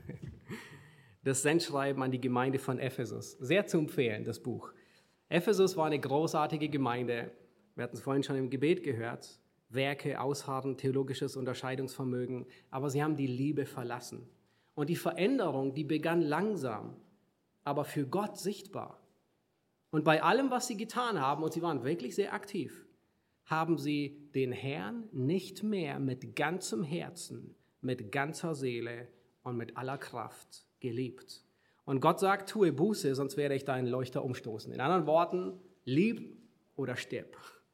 Das Sendschreiben an die Gemeinde von Ephesus. Sehr zu empfehlen, das Buch. Ephesus war eine großartige Gemeinde. Wir hatten es vorhin schon im Gebet gehört. Werke, Ausharren, theologisches Unterscheidungsvermögen. Aber sie haben die Liebe verlassen. Und die Veränderung, die begann langsam, aber für Gott sichtbar. Und bei allem, was sie getan haben, und sie waren wirklich sehr aktiv, haben sie den Herrn nicht mehr mit ganzem Herzen, mit ganzer Seele und mit aller Kraft geliebt. Und Gott sagt, tue Buße, sonst werde ich deinen Leuchter umstoßen. In anderen Worten, lieb oder stirb.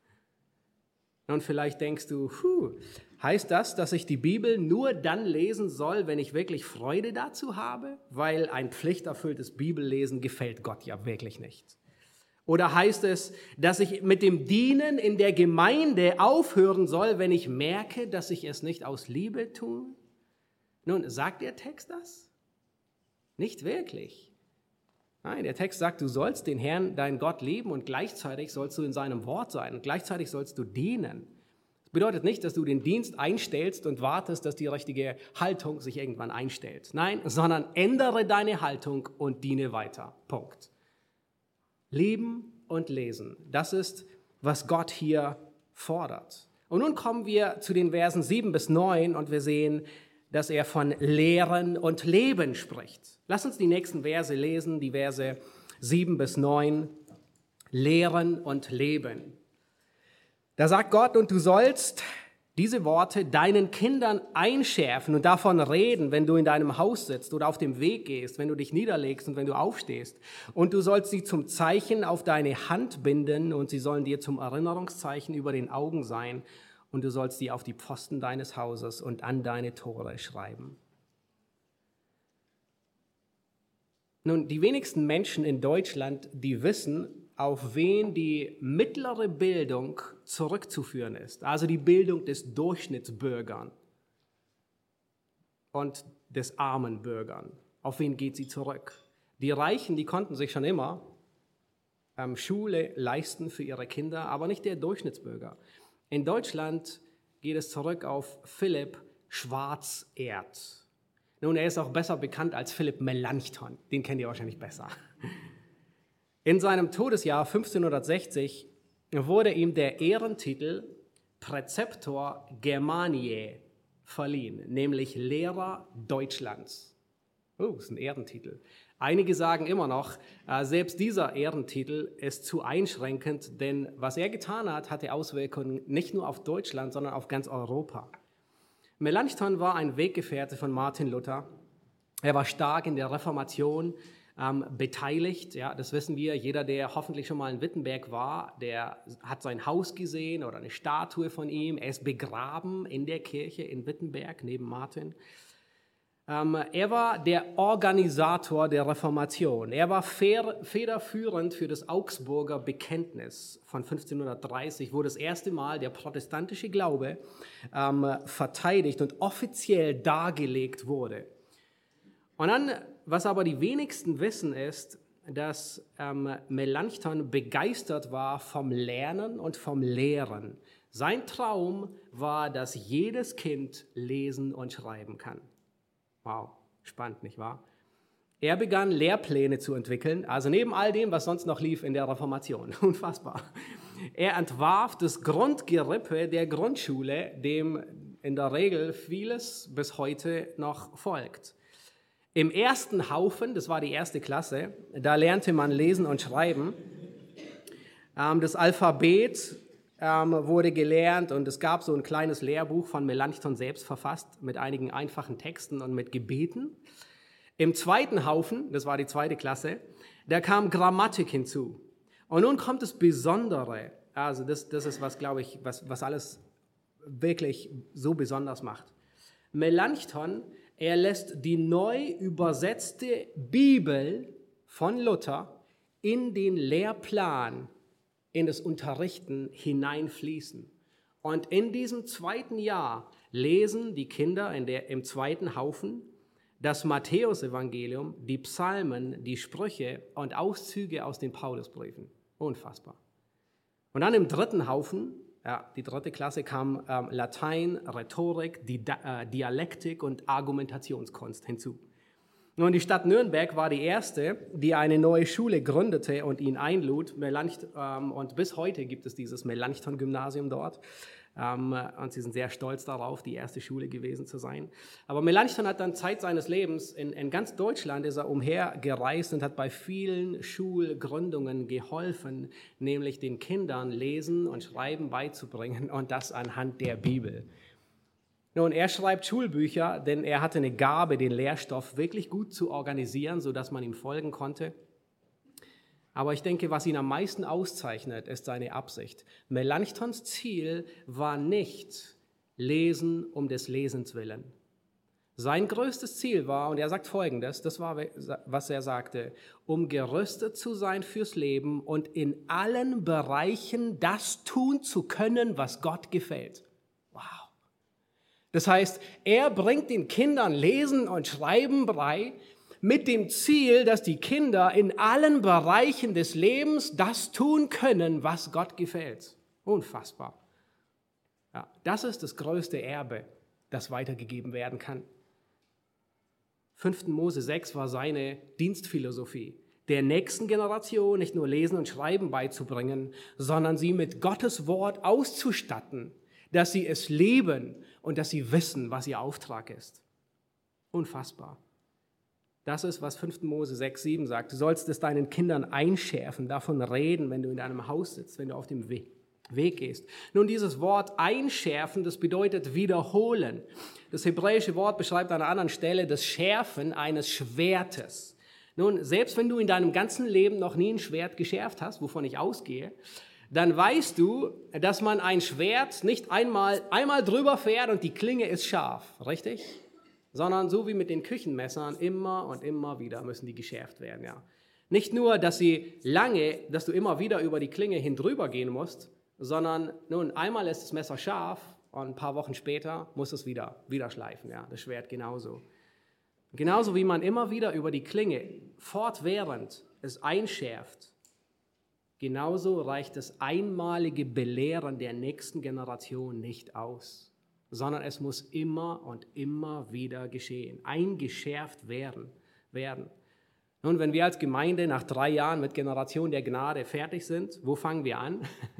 Und vielleicht denkst du, puh, heißt das, dass ich die Bibel nur dann lesen soll, wenn ich wirklich Freude dazu habe? Weil ein pflichterfülltes Bibellesen gefällt Gott ja wirklich nicht. Oder heißt es, dass ich mit dem Dienen in der Gemeinde aufhören soll, wenn ich merke, dass ich es nicht aus Liebe tue? Nun, sagt der Text das? Nicht wirklich. Nein, der Text sagt, du sollst den Herrn, deinen Gott, lieben und gleichzeitig sollst du in seinem Wort sein und gleichzeitig sollst du dienen. Das bedeutet nicht, dass du den Dienst einstellst und wartest, dass die richtige Haltung sich irgendwann einstellt. Nein, sondern ändere deine Haltung und diene weiter. Punkt. Lieben und lesen, das ist, was Gott hier fordert. Und nun kommen wir zu den Versen sieben bis neun und wir sehen, dass er von Lehren und Leben spricht. Lass uns die nächsten Verse lesen, die Verse sieben bis neun. Lehren und Leben. Da sagt Gott, und du sollst diese Worte deinen Kindern einschärfen und davon reden, wenn du in deinem Haus sitzt oder auf dem Weg gehst, wenn du dich niederlegst und wenn du aufstehst. Und du sollst sie zum Zeichen auf deine Hand binden und sie sollen dir zum Erinnerungszeichen über den Augen sein. Und du sollst sie auf die Pfosten deines Hauses und an deine Tore schreiben. Nun, die wenigsten Menschen in Deutschland, die wissen, auf wen die mittlere Bildung zurückzuführen ist. Also die Bildung des Durchschnittsbürgern und des armen Bürgern. Auf wen geht sie zurück? Die Reichen, die konnten sich schon immer ähm, Schule leisten für ihre Kinder, aber nicht der Durchschnittsbürger. In Deutschland geht es zurück auf Philipp Schwarzerd. Nun, er ist auch besser bekannt als Philipp Melanchthon. Den kennt ihr wahrscheinlich besser. In seinem Todesjahr fünfzehnhundertsechzig wurde ihm der Ehrentitel Präzeptor Germaniae verliehen, nämlich Lehrer Deutschlands. Oh, das ist ein Ehrentitel. Einige sagen immer noch, äh, selbst dieser Ehrentitel ist zu einschränkend, denn was er getan hat, hatte Auswirkungen nicht nur auf Deutschland, sondern auf ganz Europa. Melanchthon war ein Weggefährte von Martin Luther. Er war stark in der Reformation ähm, beteiligt. Ja, das wissen wir. Jeder, der hoffentlich schon mal in Wittenberg war, der hat sein Haus gesehen oder eine Statue von ihm. Er ist begraben in der Kirche in Wittenberg neben Martin. Ähm, er war der Organisator der Reformation. Er war federführend für das Augsburger Bekenntnis von fünfzehnhundertdreißig, wo das erste Mal der protestantische Glaube ähm, verteidigt und offiziell dargelegt wurde. Und dann, was aber die wenigsten wissen, ist, dass ähm, Melanchthon begeistert war vom Lernen und vom Lehren. Sein Traum war, dass jedes Kind lesen und schreiben kann. Wow, spannend, nicht wahr? Er begann Lehrpläne zu entwickeln, also neben all dem, was sonst noch lief in der Reformation. Unfassbar. Er entwarf das Grundgerippe der Grundschule, dem in der Regel vieles bis heute noch folgt. Im ersten Haufen, das war die erste Klasse, da lernte man lesen und schreiben. Ähm, das Alphabet ähm, wurde gelernt und es gab so ein kleines Lehrbuch von Melanchthon selbst verfasst mit einigen einfachen Texten und mit Gebeten. Im zweiten Haufen, das war die zweite Klasse, da kam Grammatik hinzu. Und nun kommt das Besondere, also das, das ist was, glaube ich, was, was alles wirklich so besonders macht. Melanchthon, er lässt die neu übersetzte Bibel von Luther in den Lehrplan, in das Unterrichten hineinfließen. Und in diesem zweiten Jahr lesen die Kinder in der, im zweiten Haufen das Matthäusevangelium, die Psalmen, die Sprüche und Auszüge aus den Paulusbriefen. Unfassbar. Und dann im dritten Haufen, ja, die dritte Klasse, kam ähm, Latein, Rhetorik, die, äh, Dialektik und Argumentationskunst hinzu. Nun, die Stadt Nürnberg war die erste, die eine neue Schule gründete und ihn einlud. Melanchthon, ähm, und bis heute gibt es dieses Melanchthon-Gymnasium dort. Ähm, und sie sind sehr stolz darauf, die erste Schule gewesen zu sein. Aber Melanchthon hat dann Zeit seines Lebens, in, in ganz Deutschland ist er umhergereist und hat bei vielen Schulgründungen geholfen, nämlich den Kindern Lesen und Schreiben beizubringen und das anhand der Bibel. Nun, er schreibt Schulbücher, denn er hatte eine Gabe, den Lehrstoff wirklich gut zu organisieren, sodass man ihm folgen konnte. Aber ich denke, was ihn am meisten auszeichnet, ist seine Absicht. Melanchthons Ziel war nicht Lesen um des Lesens willen. Sein größtes Ziel war, und er sagt Folgendes, das war, was er sagte, um gerüstet zu sein fürs Leben und in allen Bereichen das tun zu können, was Gott gefällt. Wow. Das heißt, er bringt den Kindern Lesen und Schreiben bei, mit dem Ziel, dass die Kinder in allen Bereichen des Lebens das tun können, was Gott gefällt. Unfassbar. Ja, das ist das größte Erbe, das weitergegeben werden kann. fünften Mose sechs war seine Dienstphilosophie, der nächsten Generation nicht nur Lesen und Schreiben beizubringen, sondern sie mit Gottes Wort auszustatten, dass sie es leben und dass sie wissen, was ihr Auftrag ist. Unfassbar. Das ist, was fünften Mose sechs, sieben sagt. Du sollst es deinen Kindern einschärfen, davon reden, wenn du in deinem Haus sitzt, wenn du auf dem Weg gehst. Nun, dieses Wort einschärfen, das bedeutet wiederholen. Das hebräische Wort beschreibt an einer anderen Stelle das Schärfen eines Schwertes. Nun, selbst wenn du in deinem ganzen Leben noch nie ein Schwert geschärft hast, wovon ich ausgehe, dann weißt du, dass man ein Schwert nicht einmal, einmal drüber fährt und die Klinge ist scharf, richtig? Sondern so wie mit den Küchenmessern, immer und immer wieder müssen die geschärft werden. Ja. Nicht nur, dass sie lange, dass du immer wieder über die Klinge hin drüber gehen musst, sondern nun einmal ist das Messer scharf und ein paar Wochen später muss es wieder, wieder schleifen, ja, das Schwert genauso. Genauso wie man immer wieder über die Klinge fortwährend es einschärft, genauso reicht das einmalige Belehren der nächsten Generation nicht aus, sondern es muss immer und immer wieder geschehen, eingeschärft werden. werden. Nun, wenn wir als Gemeinde nach drei Jahren mit Generation der Gnade fertig sind, wo fangen wir an?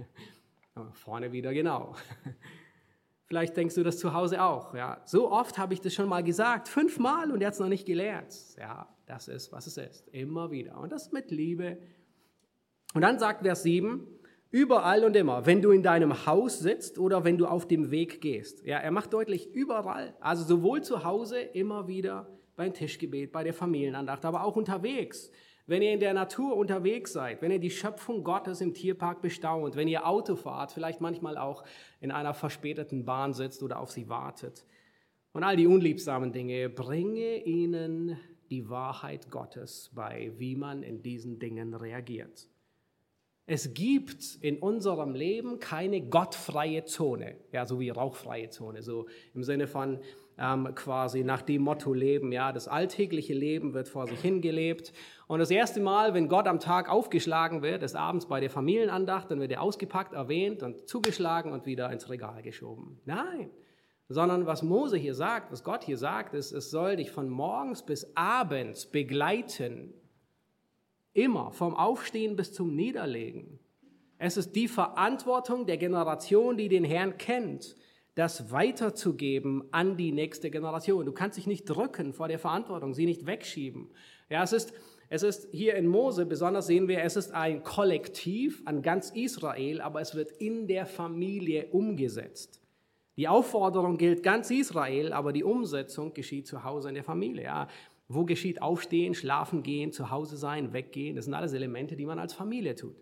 Vorne wieder, genau. Vielleicht denkst du das zu Hause auch. Ja. So oft habe ich das schon mal gesagt, fünfmal und jetzt noch nicht gelernt. Ja, das ist, was es ist, immer wieder. Und das mit Liebe. Und dann sagt Vers sieben, überall und immer, wenn du in deinem Haus sitzt oder wenn du auf dem Weg gehst. Ja, er macht deutlich überall, also sowohl zu Hause, immer wieder beim Tischgebet, bei der Familienandacht, aber auch unterwegs. Wenn ihr in der Natur unterwegs seid, wenn ihr die Schöpfung Gottes im Tierpark bestaunt, wenn ihr Auto fahrt, vielleicht manchmal auch in einer verspäteten Bahn sitzt oder auf sie wartet. Und all die unliebsamen Dinge, bringe ihnen die Wahrheit Gottes bei, wie man in diesen Dingen reagiert. Es gibt in unserem Leben keine gottfreie Zone, ja, so wie rauchfreie Zone, so im Sinne von ähm, quasi nach dem Motto leben, ja, das alltägliche Leben wird vor sich hingelebt. Und das erste Mal, wenn Gott am Tag aufgeschlagen wird, ist abends bei der Familienandacht, dann wird er ausgepackt, erwähnt und zugeschlagen und wieder ins Regal geschoben. Nein, sondern was Mose hier sagt, was Gott hier sagt, ist, es soll dich von morgens bis abends begleiten. Immer, vom Aufstehen bis zum Niederlegen. Es ist die Verantwortung der Generation, die den Herrn kennt, das weiterzugeben an die nächste Generation. Du kannst dich nicht drücken vor der Verantwortung, sie nicht wegschieben. Ja, es ist, es ist hier in Mose, besonders sehen wir, es ist ein Kollektiv an ganz Israel, aber es wird in der Familie umgesetzt. Die Aufforderung gilt ganz Israel, aber die Umsetzung geschieht zu Hause in der Familie. Ja. Wo geschieht Aufstehen, Schlafen gehen, zu Hause sein, weggehen? Das sind alles Elemente, die man als Familie tut.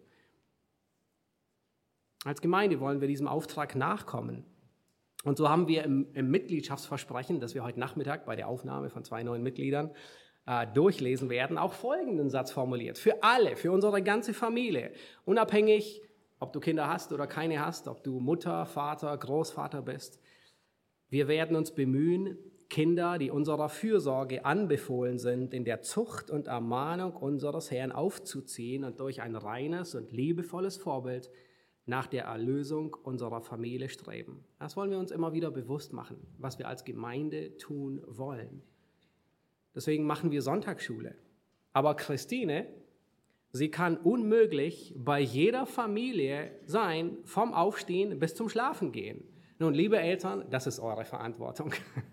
Als Gemeinde wollen wir diesem Auftrag nachkommen. Und so haben wir im, im Mitgliedschaftsversprechen, das wir heute Nachmittag bei der Aufnahme von zwei neuen Mitgliedern äh, durchlesen werden, auch folgenden Satz formuliert. Für alle, für unsere ganze Familie, unabhängig, ob du Kinder hast oder keine hast, ob du Mutter, Vater, Großvater bist. Wir werden uns bemühen, Kinder, die unserer Fürsorge anbefohlen sind, in der Zucht und Ermahnung unseres Herrn aufzuziehen und durch ein reines und liebevolles Vorbild nach der Erlösung unserer Familie streben. Das wollen wir uns immer wieder bewusst machen, was wir als Gemeinde tun wollen. Deswegen machen wir Sonntagsschule. Aber Christine, sie kann unmöglich bei jeder Familie sein, vom Aufstehen bis zum Schlafen gehen. Nun, liebe Eltern, das ist eure Verantwortung.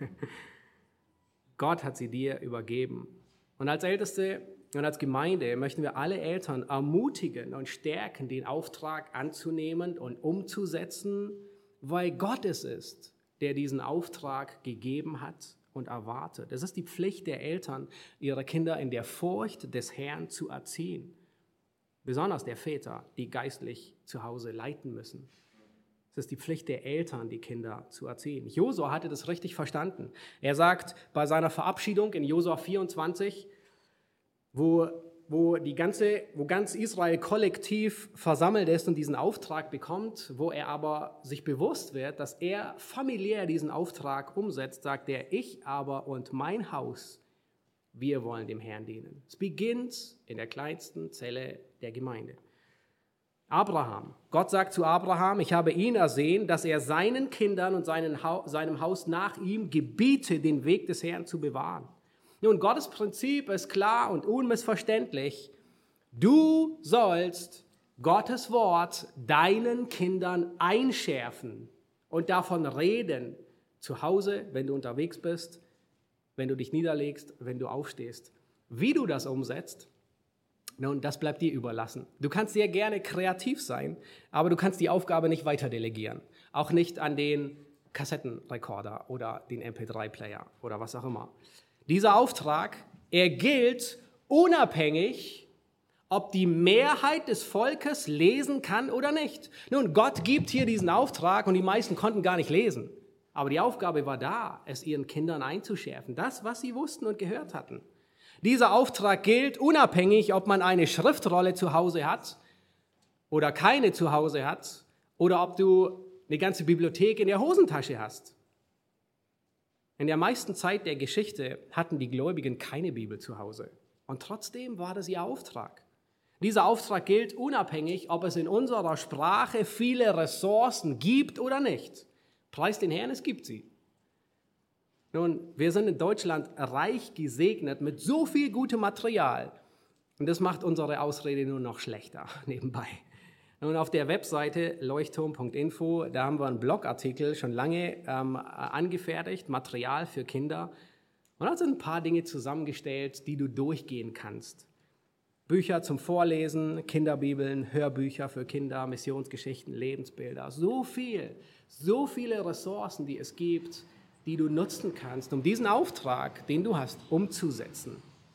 Gott hat sie dir übergeben. Und als Älteste und als Gemeinde möchten wir alle Eltern ermutigen und stärken, den Auftrag anzunehmen und umzusetzen, weil Gott es ist, der diesen Auftrag gegeben hat und erwartet. Es ist die Pflicht der Eltern, ihre Kinder in der Furcht des Herrn zu erziehen. Besonders der Väter, die geistlich zu Hause leiten müssen. Es ist die Pflicht der Eltern, die Kinder zu erziehen. Josua hatte das richtig verstanden. Er sagt bei seiner Verabschiedung in Josua vierundzwanzig, wo, wo, die ganze, wo ganz Israel kollektiv versammelt ist und diesen Auftrag bekommt, wo er aber sich bewusst wird, dass er familiär diesen Auftrag umsetzt, sagt er, ich aber und mein Haus, wir wollen dem Herrn dienen. Es beginnt in der kleinsten Zelle der Gemeinde. Abraham. Gott sagt zu Abraham, ich habe ihn ersehen, dass er seinen Kindern und seinen ha- seinem Haus nach ihm gebiete, den Weg des Herrn zu bewahren. Nun, Gottes Prinzip ist klar und unmissverständlich. Du sollst Gottes Wort deinen Kindern einschärfen und davon reden, zu Hause, wenn du unterwegs bist, wenn du dich niederlegst, wenn du aufstehst. Wie du das umsetzt, nun, das bleibt dir überlassen. Du kannst sehr gerne kreativ sein, aber du kannst die Aufgabe nicht weiter delegieren. Auch nicht an den Kassettenrekorder oder den M P drei Player oder was auch immer. Dieser Auftrag, er gilt unabhängig, ob die Mehrheit des Volkes lesen kann oder nicht. Nun, Gott gibt hier diesen Auftrag und die meisten konnten gar nicht lesen. Aber die Aufgabe war da, es ihren Kindern einzuschärfen. Das, was sie wussten und gehört hatten. Dieser Auftrag gilt unabhängig, ob man eine Schriftrolle zu Hause hat oder keine zu Hause hat oder ob du eine ganze Bibliothek in der Hosentasche hast. In der meisten Zeit der Geschichte hatten die Gläubigen keine Bibel zu Hause. Und trotzdem war das ihr Auftrag. Dieser Auftrag gilt unabhängig, ob es in unserer Sprache viele Ressourcen gibt oder nicht. Preis den Herrn, es gibt sie. Nun, wir sind in Deutschland reich gesegnet mit so viel gutem Material. Und das macht unsere Ausrede nur noch schlechter nebenbei. Nun, auf der Webseite leuchtturm punkt info, da haben wir einen Blogartikel schon lange ähm, angefertigt, Material für Kinder. Und da sind ein paar Dinge zusammengestellt, die du durchgehen kannst. Bücher zum Vorlesen, Kinderbibeln, Hörbücher für Kinder, Missionsgeschichten, Lebensbilder. So viel, so viele Ressourcen, die es gibt, die du nutzen kannst, um diesen Auftrag, den du hast, umzusetzen.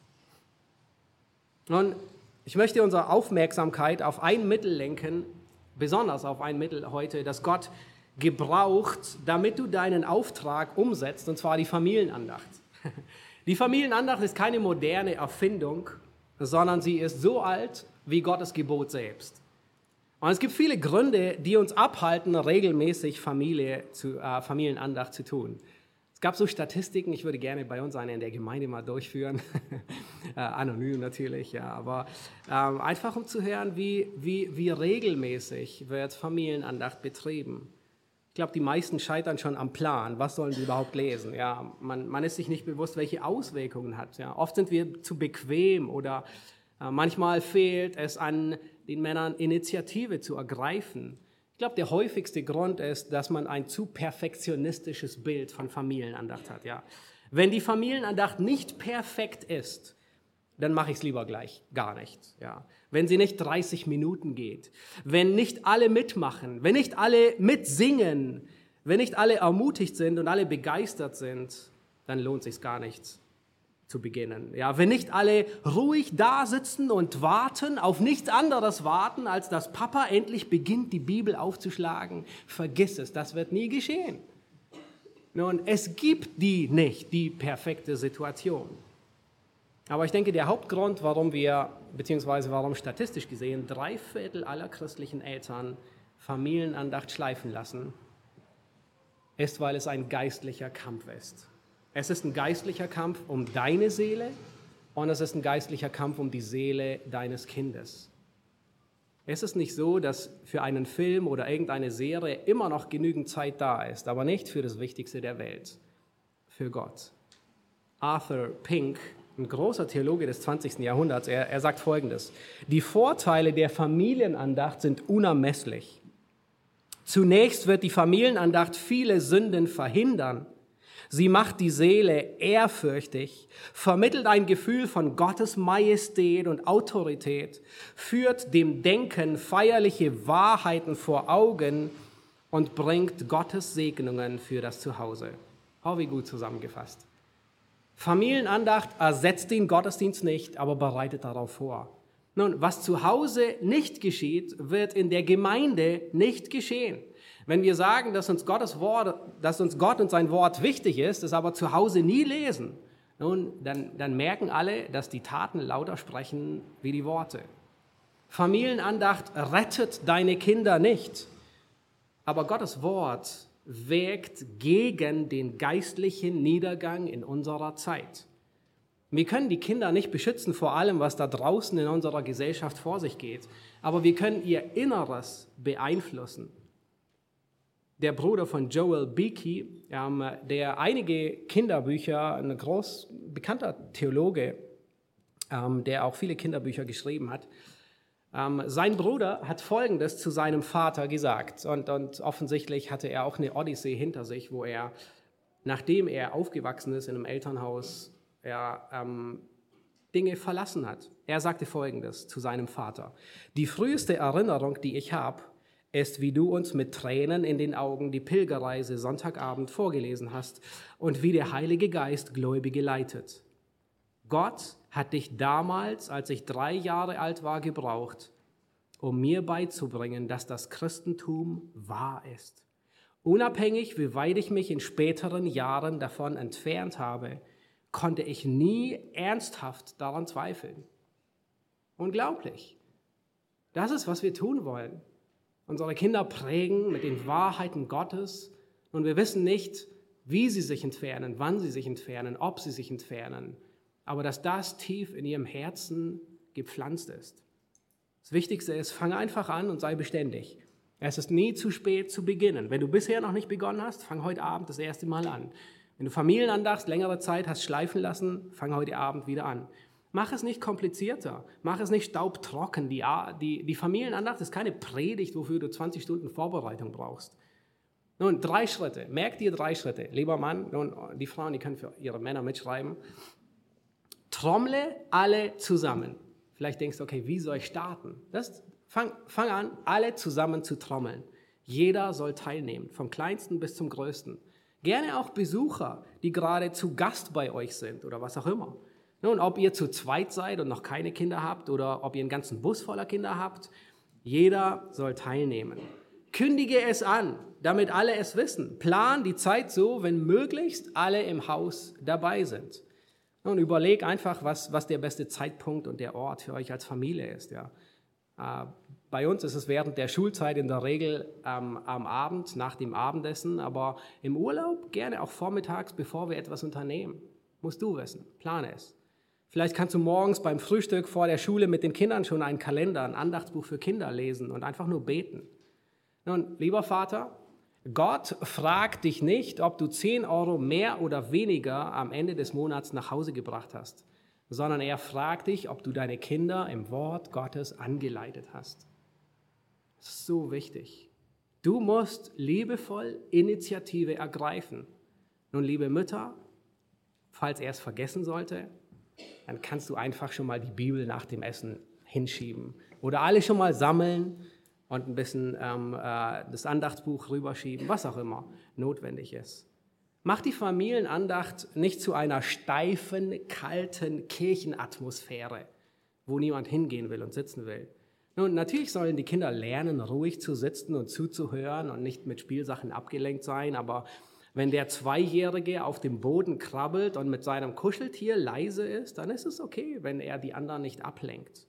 Nun, ich möchte unsere Aufmerksamkeit auf ein Mittel lenken, besonders auf ein Mittel heute, das Gott gebraucht, damit du deinen Auftrag umsetzt, und zwar die Familienandacht. Die Familienandacht ist keine moderne Erfindung, sondern sie ist so alt wie Gottes Gebot selbst. Und es gibt viele Gründe, die uns abhalten, regelmäßig Familie zu, äh, Familienandacht zu tun. Es gab so Statistiken, ich würde gerne bei uns eine in der Gemeinde mal durchführen, äh, anonym natürlich, ja, aber ähm, einfach um zu hören, wie, wie, wie regelmäßig wird Familienandacht betrieben. Ich glaube, die meisten scheitern schon am Plan. Was sollen die überhaupt lesen? Ja, man, man ist sich nicht bewusst, welche Auswirkungen hat. Ja. Oft sind wir zu bequem oder äh, manchmal fehlt es an den Männern, Initiative zu ergreifen. Ich glaube, der häufigste Grund ist, dass man ein zu perfektionistisches Bild von Familienandacht hat. Ja. Wenn die Familienandacht nicht perfekt ist, dann mache ich es lieber gleich gar nicht. Ja. Wenn sie nicht dreißig Minuten geht, wenn nicht alle mitmachen, wenn nicht alle mitsingen, wenn nicht alle ermutigt sind und alle begeistert sind, dann lohnt es sich gar nichts zu beginnen. Ja, wenn nicht alle ruhig da sitzen und warten, auf nichts anderes warten, als dass Papa endlich beginnt, die Bibel aufzuschlagen, vergiss es, das wird nie geschehen. Nun, es gibt die nicht, die perfekte Situation. Aber ich denke, der Hauptgrund, warum wir, beziehungsweise warum statistisch gesehen drei Viertel aller christlichen Eltern Familienandacht schleifen lassen, ist, weil es ein geistlicher Kampf ist. Es ist ein geistlicher Kampf um deine Seele und es ist ein geistlicher Kampf um die Seele deines Kindes. Es ist nicht so, dass für einen Film oder irgendeine Serie immer noch genügend Zeit da ist, aber nicht für das Wichtigste der Welt, für Gott. Arthur Pink, ein großer Theologe des zwanzigsten Jahrhunderts, er, er sagt Folgendes: Die Vorteile der Familienandacht sind unermesslich. Zunächst wird die Familienandacht viele Sünden verhindern. Sie macht die Seele ehrfürchtig, vermittelt ein Gefühl von Gottes Majestät und Autorität, führt dem Denken feierliche Wahrheiten vor Augen und bringt Gottes Segnungen für das Zuhause. Oh, wie gut zusammengefasst. Familienandacht ersetzt den Gottesdienst nicht, aber bereitet darauf vor. Nun, was zu Hause nicht geschieht, wird in der Gemeinde nicht geschehen. Wenn wir sagen, dass uns Gottes Wort, dass uns Gott und sein Wort wichtig ist, das aber zu Hause nie lesen, nun, dann, dann merken alle, dass die Taten lauter sprechen wie die Worte. Familienandacht rettet deine Kinder nicht, aber Gottes Wort wirkt gegen den geistlichen Niedergang in unserer Zeit. Wir können die Kinder nicht beschützen vor allem, was da draußen in unserer Gesellschaft vor sich geht, aber wir können ihr Inneres beeinflussen. Der Bruder von Joel Beeke, ähm, der einige Kinderbücher, ein groß bekannter Theologe, ähm, der auch viele Kinderbücher geschrieben hat, ähm, sein Bruder hat Folgendes zu seinem Vater gesagt. Und, und offensichtlich hatte er auch eine Odyssee hinter sich, wo er, nachdem er aufgewachsen ist in einem Elternhaus, er ähm, Dinge verlassen hat. Er sagte Folgendes zu seinem Vater: Die früheste Erinnerung, die ich habe, ist, wie du uns mit Tränen in den Augen die Pilgerreise Sonntagabend vorgelesen hast und wie der Heilige Geist Gläubige leitet. Gott hat dich damals, als ich drei Jahre alt war, gebraucht, um mir beizubringen, dass das Christentum wahr ist. Unabhängig, wie weit ich mich in späteren Jahren davon entfernt habe, konnte ich nie ernsthaft daran zweifeln. Unglaublich. Das ist, was wir tun wollen. Unsere Kinder prägen mit den Wahrheiten Gottes und wir wissen nicht, wie sie sich entfernen, wann sie sich entfernen, ob sie sich entfernen, aber dass das tief in ihrem Herzen gepflanzt ist. Das Wichtigste ist, fang einfach an und sei beständig. Es ist nie zu spät zu beginnen. Wenn du bisher noch nicht begonnen hast, fang heute Abend das erste Mal an. Wenn du Familienandacht längere Zeit hast schleifen lassen, fang heute Abend wieder an. Mach es nicht komplizierter, mach es nicht staubtrocken. Die, die, die Familienandacht ist keine Predigt, wofür du zwanzig Stunden Vorbereitung brauchst. Nun, drei Schritte, merk dir drei Schritte. Lieber Mann, nun, die Frauen, die können für ihre Männer mitschreiben. Trommle alle zusammen. Vielleicht denkst du, okay, wie soll ich starten? Das, fang, fang an, alle zusammen zu trommeln. Jeder soll teilnehmen, vom Kleinsten bis zum Größten. Gerne auch Besucher, die gerade zu Gast bei euch sind oder was auch immer. Nun, ob ihr zu zweit seid und noch keine Kinder habt oder ob ihr einen ganzen Bus voller Kinder habt, jeder soll teilnehmen. Kündige es an, damit alle es wissen. Plan die Zeit so, wenn möglichst alle im Haus dabei sind. Und überleg einfach, was, was der beste Zeitpunkt und der Ort für euch als Familie ist. Ja. Bei uns ist es während der Schulzeit in der Regel ähm, am Abend, nach dem Abendessen, aber im Urlaub gerne auch vormittags, bevor wir etwas unternehmen. Musst du wissen, plane es. Vielleicht kannst du morgens beim Frühstück vor der Schule mit den Kindern schon einen Kalender, ein Andachtsbuch für Kinder lesen und einfach nur beten. Nun, lieber Vater, Gott fragt dich nicht, ob du zehn Euro mehr oder weniger am Ende des Monats nach Hause gebracht hast, sondern er fragt dich, ob du deine Kinder im Wort Gottes angeleitet hast. Das ist so wichtig. Du musst liebevoll Initiative ergreifen. Nun, liebe Mütter, falls er es vergessen sollte, dann kannst du einfach schon mal die Bibel nach dem Essen hinschieben oder alle schon mal sammeln und ein bisschen ähm, äh, das Andachtsbuch rüberschieben, was auch immer notwendig ist. Mach die Familienandacht nicht zu einer steifen, kalten Kirchenatmosphäre, wo niemand hingehen will und sitzen will. Nun, natürlich sollen die Kinder lernen, ruhig zu sitzen und zuzuhören und nicht mit Spielsachen abgelenkt sein, aber wenn der Zweijährige auf dem Boden krabbelt und mit seinem Kuscheltier leise ist, dann ist es okay, wenn er die anderen nicht ablenkt.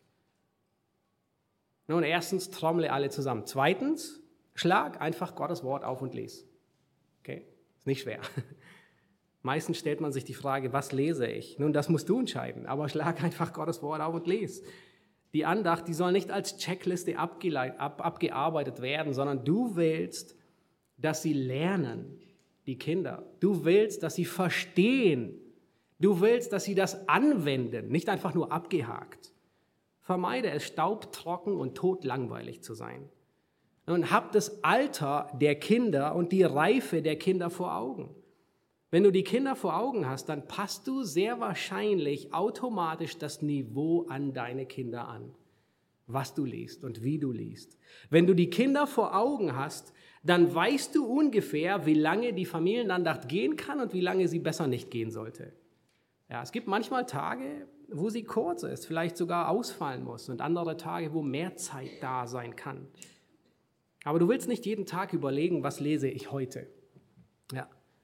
Nun, erstens, trommle alle zusammen. Zweitens, schlag einfach Gottes Wort auf und lies. Okay, ist nicht schwer. Meistens stellt man sich die Frage, was lese ich? Nun, das musst du entscheiden, aber schlag einfach Gottes Wort auf und lies. Die Andacht, die soll nicht als Checkliste abgeleit, ab, abgearbeitet werden, sondern du willst, dass sie lernen, die Kinder. Du willst, dass sie verstehen. Du willst, dass sie das anwenden, nicht einfach nur abgehakt. Vermeide es, staubtrocken und todlangweilig zu sein. Und hab das Alter der Kinder und die Reife der Kinder vor Augen. Wenn du die Kinder vor Augen hast, dann passt du sehr wahrscheinlich automatisch das Niveau an deine Kinder an, was du liest und wie du liest. Wenn du die Kinder vor Augen hast, dann weißt du ungefähr, wie lange die Familienandacht gehen kann und wie lange sie besser nicht gehen sollte. Ja, es gibt manchmal Tage, wo sie kurz ist, vielleicht sogar ausfallen muss und andere Tage, wo mehr Zeit da sein kann. Aber du willst nicht jeden Tag überlegen, was lese ich heute. Ja.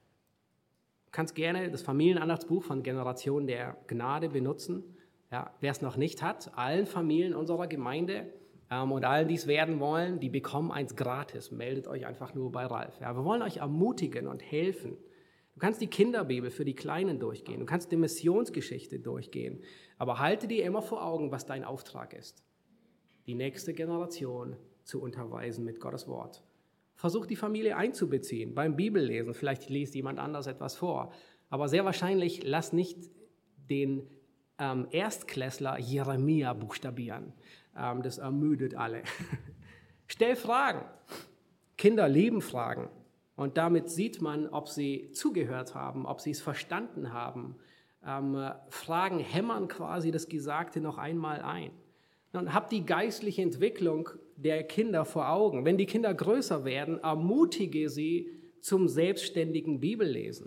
Du kannst gerne das Familienandachtsbuch von Generation der Gnade benutzen. Ja, wer es noch nicht hat, allen Familien unserer Gemeinde ähm, und allen, die es werden wollen, die bekommen eins gratis. Meldet euch einfach nur bei Ralf. Ja, wir wollen euch ermutigen und helfen. Du kannst die Kinderbibel für die Kleinen durchgehen. Du kannst die Missionsgeschichte durchgehen. Aber halte dir immer vor Augen, was dein Auftrag ist. Die nächste Generation zu unterweisen mit Gottes Wort. Versuch die Familie einzubeziehen beim Bibellesen. Vielleicht liest jemand anders etwas vor. Aber sehr wahrscheinlich lass nicht den ähm, Erstklässler Jeremia buchstabieren. Ähm, das ermüdet alle. Stell Fragen. Kinder lieben Fragen. Und damit sieht man, ob sie zugehört haben, ob sie es verstanden haben. Ähm, Fragen hämmern quasi das Gesagte noch einmal ein. Und hab die geistliche Entwicklung der Kinder vor Augen. Wenn die Kinder größer werden, ermutige sie zum selbstständigen Bibellesen.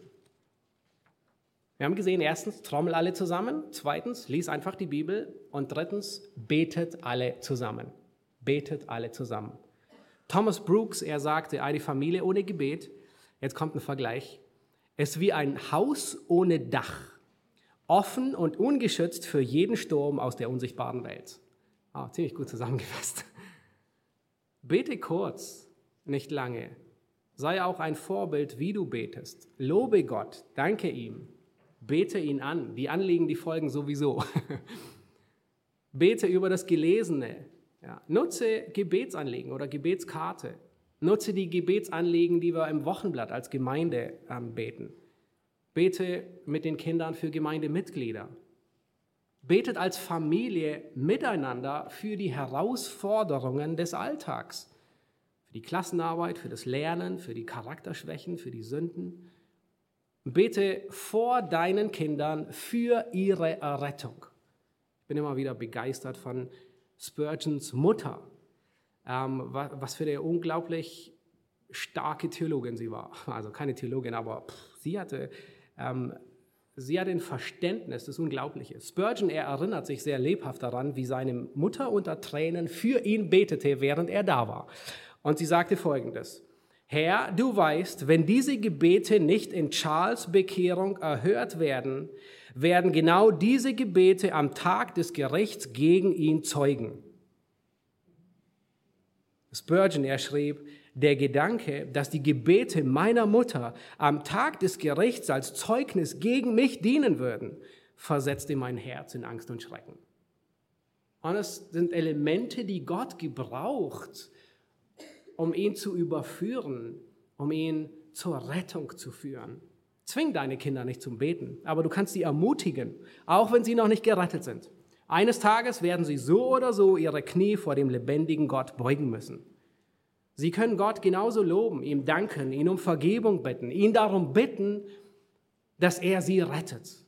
Wir haben gesehen, erstens, trommel alle zusammen. Zweitens, lies einfach die Bibel. Und drittens, betet alle zusammen. Betet alle zusammen. Thomas Brooks, er sagte, eine Familie ohne Gebet, jetzt kommt ein Vergleich, ist wie ein Haus ohne Dach, offen und ungeschützt für jeden Sturm aus der unsichtbaren Welt. Oh, ziemlich gut zusammengefasst. Bete kurz, nicht lange. Sei auch ein Vorbild, wie du betest. Lobe Gott, danke ihm. Bete ihn an. Die Anliegen, die folgen sowieso. Bete über das Gelesene. Ja, nutze Gebetsanliegen oder Gebetskarte. Nutze die Gebetsanliegen, die wir im Wochenblatt als Gemeinde ähm, beten. Bete mit den Kindern für Gemeindemitglieder. Betet als Familie miteinander für die Herausforderungen des Alltags. Für die Klassenarbeit, für das Lernen, für die Charakterschwächen, für die Sünden. Bete vor deinen Kindern für ihre Errettung. Ich bin immer wieder begeistert von Spurgeons Mutter, ähm, was für eine unglaublich starke Theologin sie war. Also keine Theologin, aber pff, sie hatte, ähm, sie hatte ein Verständnis, das Unglaubliche. Spurgeon, er erinnert sich sehr lebhaft daran, wie seine Mutter unter Tränen für ihn betete, während er da war. Und sie sagte Folgendes: Herr, du weißt, wenn diese Gebete nicht in Charles' Bekehrung erhört werden, werden genau diese Gebete am Tag des Gerichts gegen ihn zeugen. Spurgeon, er schrieb, der Gedanke, dass die Gebete meiner Mutter am Tag des Gerichts als Zeugnis gegen mich dienen würden, versetzte mein Herz in Angst und Schrecken. Und es sind Elemente, die Gott gebraucht, um ihn zu überführen, um ihn zur Rettung zu führen. Zwing deine Kinder nicht zum Beten, aber du kannst sie ermutigen, auch wenn sie noch nicht gerettet sind. Eines Tages werden sie so oder so ihre Knie vor dem lebendigen Gott beugen müssen. Sie können Gott genauso loben, ihm danken, ihn um Vergebung bitten, ihn darum bitten, dass er sie rettet.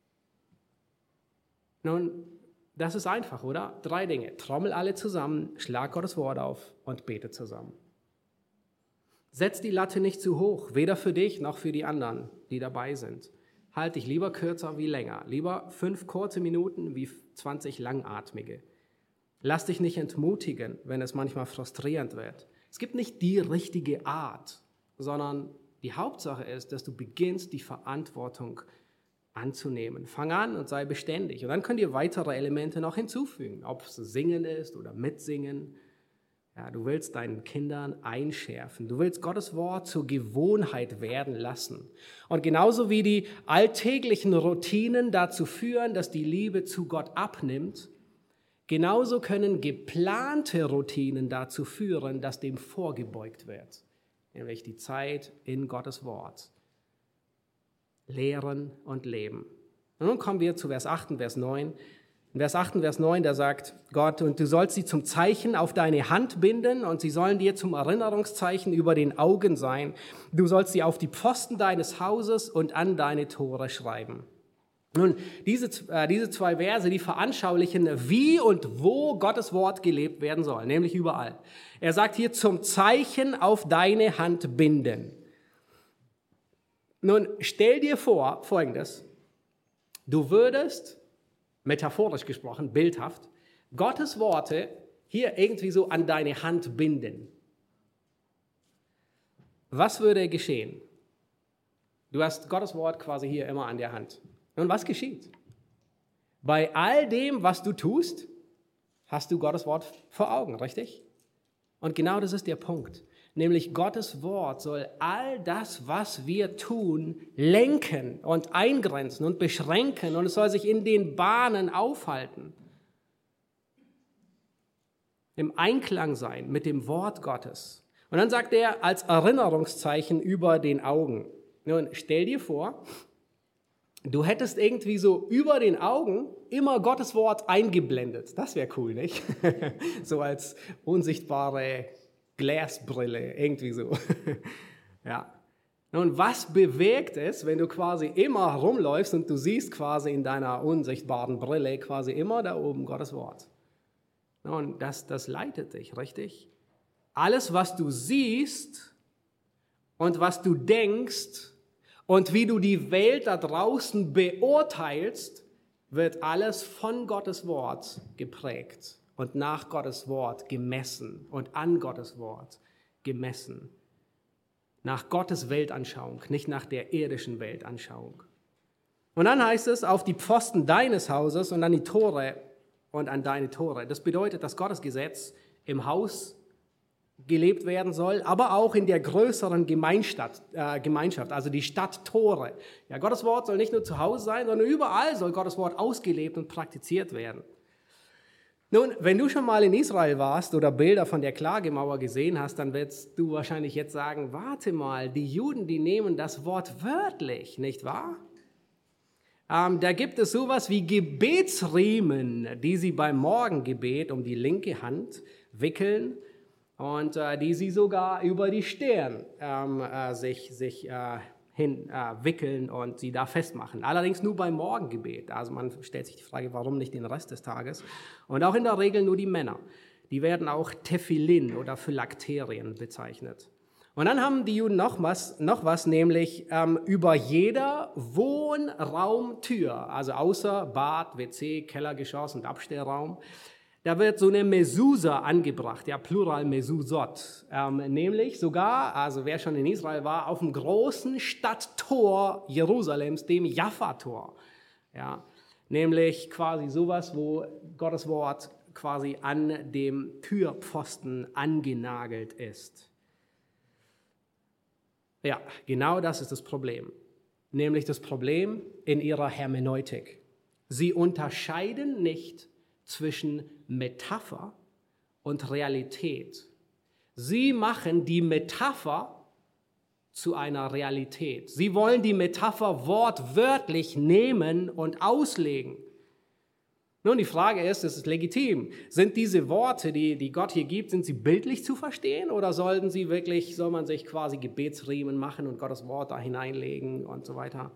Nun, das ist einfach, oder? Drei Dinge. Trommel alle zusammen, schlag Gottes Wort auf und bete zusammen. Setz die Latte nicht zu hoch, weder für dich noch für die anderen, die dabei sind. Halt dich lieber kürzer wie länger. Lieber fünf kurze Minuten wie zwanzig langatmige. Lass dich nicht entmutigen, wenn es manchmal frustrierend wird. Es gibt nicht die richtige Art, sondern die Hauptsache ist, dass du beginnst, die Verantwortung anzunehmen. Fang an und sei beständig. Und dann könnt ihr weitere Elemente noch hinzufügen, ob es Singen ist oder Mitsingen. Ja, du willst deinen Kindern einschärfen. Du willst Gottes Wort zur Gewohnheit werden lassen. Und genauso wie die alltäglichen Routinen dazu führen, dass die Liebe zu Gott abnimmt, genauso können geplante Routinen dazu führen, dass dem vorgebeugt wird, nämlich die Zeit in Gottes Wort. Lehren und leben. Und nun kommen wir zu Vers acht und Vers neun. In Vers acht und Vers neun, da sagt Gott, und du sollst sie zum Zeichen auf deine Hand binden und sie sollen dir zum Erinnerungszeichen über den Augen sein. Du sollst sie auf die Pfosten deines Hauses und an deine Tore schreiben. Nun, diese, äh, diese zwei Verse, die veranschaulichen, wie und wo Gottes Wort gelebt werden soll, nämlich überall. Er sagt hier, zum Zeichen auf deine Hand binden. Nun, stell dir vor, Folgendes, du würdest, metaphorisch gesprochen, bildhaft, Gottes Worte hier irgendwie so an deine Hand binden. Was würde geschehen? Du hast Gottes Wort quasi hier immer an der Hand. Und was geschieht? Bei all dem, was du tust, hast du Gottes Wort vor Augen, richtig? Und genau das ist der Punkt. Nämlich Gottes Wort soll all das, was wir tun, lenken und eingrenzen und beschränken. Und es soll sich in den Bahnen aufhalten. Im Einklang sein mit dem Wort Gottes. Und dann sagt er als Erinnerungszeichen über den Augen. Nun, stell dir vor, du hättest irgendwie so über den Augen immer Gottes Wort eingeblendet. Das wäre cool, nicht? So als unsichtbare Glasbrille, irgendwie so. Ja. Nun, was bewegt es, wenn du quasi immer rumläufst und du siehst quasi in deiner unsichtbaren Brille quasi immer da oben Gottes Wort? Nun, das, das leitet dich, richtig? Alles, was du siehst und was du denkst und wie du die Welt da draußen beurteilst, wird alles von Gottes Wort geprägt und nach Gottes Wort gemessen und an Gottes Wort gemessen. Nach Gottes Weltanschauung, nicht nach der irdischen Weltanschauung. Und dann heißt es, auf die Pfosten deines Hauses und an die Tore und an deine Tore. Das bedeutet, dass Gottes Gesetz im Haus gelebt werden soll, aber auch in der größeren Gemeinschaft, äh, Gemeinschaft, also die Stadttore. Ja, Gottes Wort soll nicht nur zu Hause sein, sondern überall soll Gottes Wort ausgelebt und praktiziert werden. Nun, wenn du schon mal in Israel warst oder Bilder von der Klagemauer gesehen hast, dann wirst du wahrscheinlich jetzt sagen, warte mal, die Juden, die nehmen das Wort wörtlich, nicht wahr? Ähm, da gibt es sowas wie Gebetsriemen, die sie beim Morgengebet um die linke Hand wickeln und äh, die sie sogar über die Stirn ähm, äh, sich, sich äh, hin äh, wickeln und sie da festmachen. Allerdings nur beim Morgengebet. Also man stellt sich die Frage, warum nicht den Rest des Tages? Und auch in der Regel nur die Männer. Die werden auch Tefillin oder Phylakterien bezeichnet. Und dann haben die Juden noch was, noch was nämlich ähm, über jeder Wohnraumtür, also außer Bad, W C, Kellergeschoss und Abstellraum, da wird so eine Mesusa angebracht, ja, Plural Mesusot, ähm, nämlich sogar, also wer schon in Israel war, auf dem großen Stadttor Jerusalems, dem Jaffa-Tor, ja, nämlich quasi sowas, wo Gottes Wort quasi an dem Türpfosten angenagelt ist. Ja, genau das ist das Problem. Nämlich das Problem in ihrer Hermeneutik. Sie unterscheiden nicht zwischen Metapher und Realität. Sie machen die Metapher zu einer Realität. Sie wollen die Metapher wortwörtlich nehmen und auslegen. Nun, die Frage ist, es ist legitim, sind diese Worte, die, die Gott hier gibt, sind sie bildlich zu verstehen oder sollten sie wirklich, soll man sich quasi Gebetsriemen machen und Gottes Wort da hineinlegen und so weiter?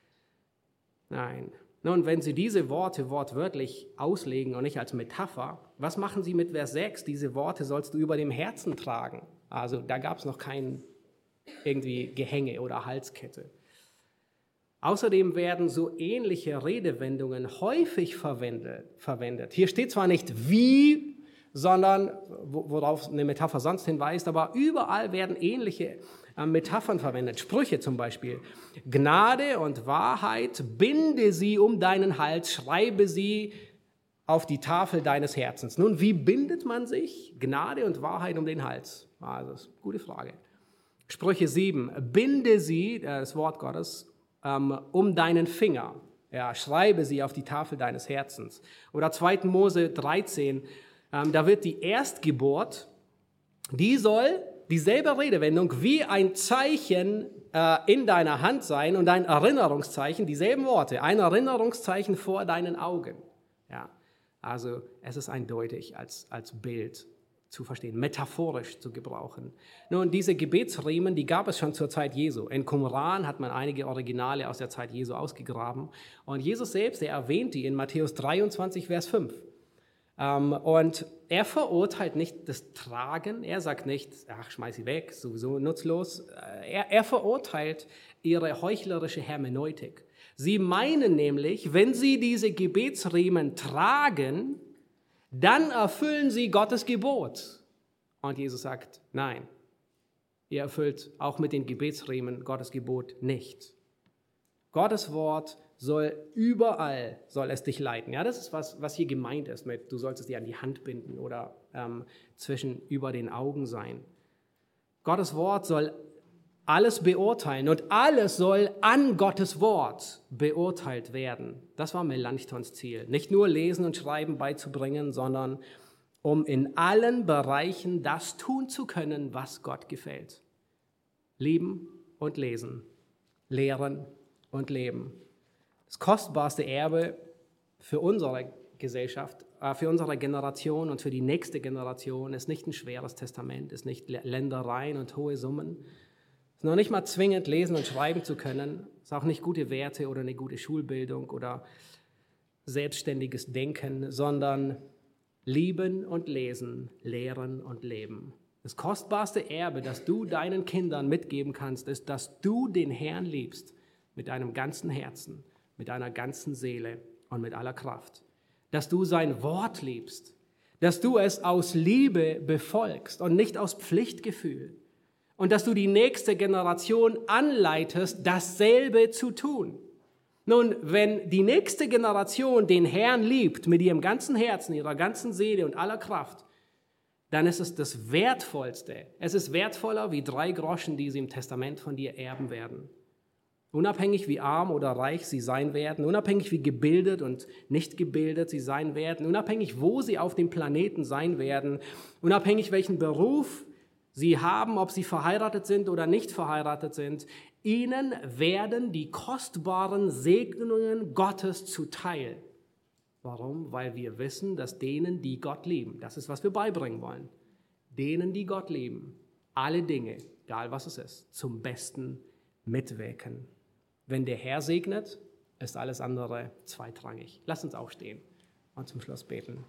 Nein. Nun, wenn Sie diese Worte wortwörtlich auslegen und nicht als Metapher, was machen Sie mit Vers sechs? Diese Worte sollst du über dem Herzen tragen. Also da gab es noch kein irgendwie Gehänge oder Halskette. Außerdem werden so ähnliche Redewendungen häufig verwendet. Hier steht zwar nicht wie, sondern worauf eine Metapher sonst hinweist, aber überall werden ähnliche Metaphern verwendet. Sprüche zum Beispiel. Gnade und Wahrheit, binde sie um deinen Hals, schreibe sie auf die Tafel deines Herzens. Nun, wie bindet man sich Gnade und Wahrheit um den Hals? Also, das ist eine gute Frage. Sprüche sieben, binde sie, das Wort Gottes, um deinen Finger. Ja, schreibe sie auf die Tafel deines Herzens. Oder zweiter Mose dreizehn, da wird die Erstgeburt, die soll dieselbe Redewendung wie ein Zeichen äh, in deiner Hand sein und ein Erinnerungszeichen, dieselben Worte, ein Erinnerungszeichen vor deinen Augen. Ja, also es ist eindeutig als, als Bild zu verstehen, metaphorisch zu gebrauchen. Nun, diese Gebetsriemen, die gab es schon zur Zeit Jesu. In Qumran hat man einige Originale aus der Zeit Jesu ausgegraben. Und Jesus selbst, er erwähnt die in Matthäus dreiundzwanzig, Vers fünf. Um, und er verurteilt nicht das Tragen, er sagt nicht, ach, schmeiß sie weg, sowieso nutzlos. Er, er verurteilt ihre heuchlerische Hermeneutik. Sie meinen nämlich, wenn sie diese Gebetsriemen tragen, dann erfüllen sie Gottes Gebot. Und Jesus sagt, nein, ihr erfüllt auch mit den Gebetsriemen Gottes Gebot nicht. Gottes Wort soll überall, soll es dich leiten. Ja, das ist was, was hier gemeint ist mit, du sollst es dir an die Hand binden oder ähm, zwischen über den Augen sein. Gottes Wort soll alles beurteilen und alles soll an Gottes Wort beurteilt werden. Das war Melanchthons Ziel. Nicht nur Lesen und Schreiben beizubringen, sondern um in allen Bereichen das tun zu können, was Gott gefällt. Lieben und lesen, lehren und leben. Das kostbarste Erbe für unsere Gesellschaft, äh, für unsere Generation und für die nächste Generation ist nicht ein schweres Testament, ist nicht Ländereien und hohe Summen, ist noch nicht mal zwingend lesen und schreiben zu können, ist auch nicht gute Werte oder eine gute Schulbildung oder selbstständiges Denken, sondern lieben und lesen, lehren und leben. Das kostbarste Erbe, das du deinen Kindern mitgeben kannst, ist, dass du den Herrn liebst mit deinem ganzen Herzen, mit deiner ganzen Seele und mit aller Kraft. Dass du sein Wort liebst, dass du es aus Liebe befolgst und nicht aus Pflichtgefühl und dass du die nächste Generation anleitest, dasselbe zu tun. Nun, wenn die nächste Generation den Herrn liebt mit ihrem ganzen Herzen, ihrer ganzen Seele und aller Kraft, dann ist es das Wertvollste. Es ist wertvoller wie drei Groschen, die sie im Testament von dir erben werden. Unabhängig wie arm oder reich sie sein werden, unabhängig wie gebildet und nicht gebildet sie sein werden, unabhängig wo sie auf dem Planeten sein werden, unabhängig welchen Beruf sie haben, ob sie verheiratet sind oder nicht verheiratet sind, ihnen werden die kostbaren Segnungen Gottes zuteil. Warum? Weil wir wissen, dass denen, die Gott lieben, das ist, was wir beibringen wollen, denen, die Gott lieben, alle Dinge, egal was es ist, zum Besten mitwirken. Wenn der Herr segnet, ist alles andere zweitrangig. Lass uns aufstehen und zum Schluss beten.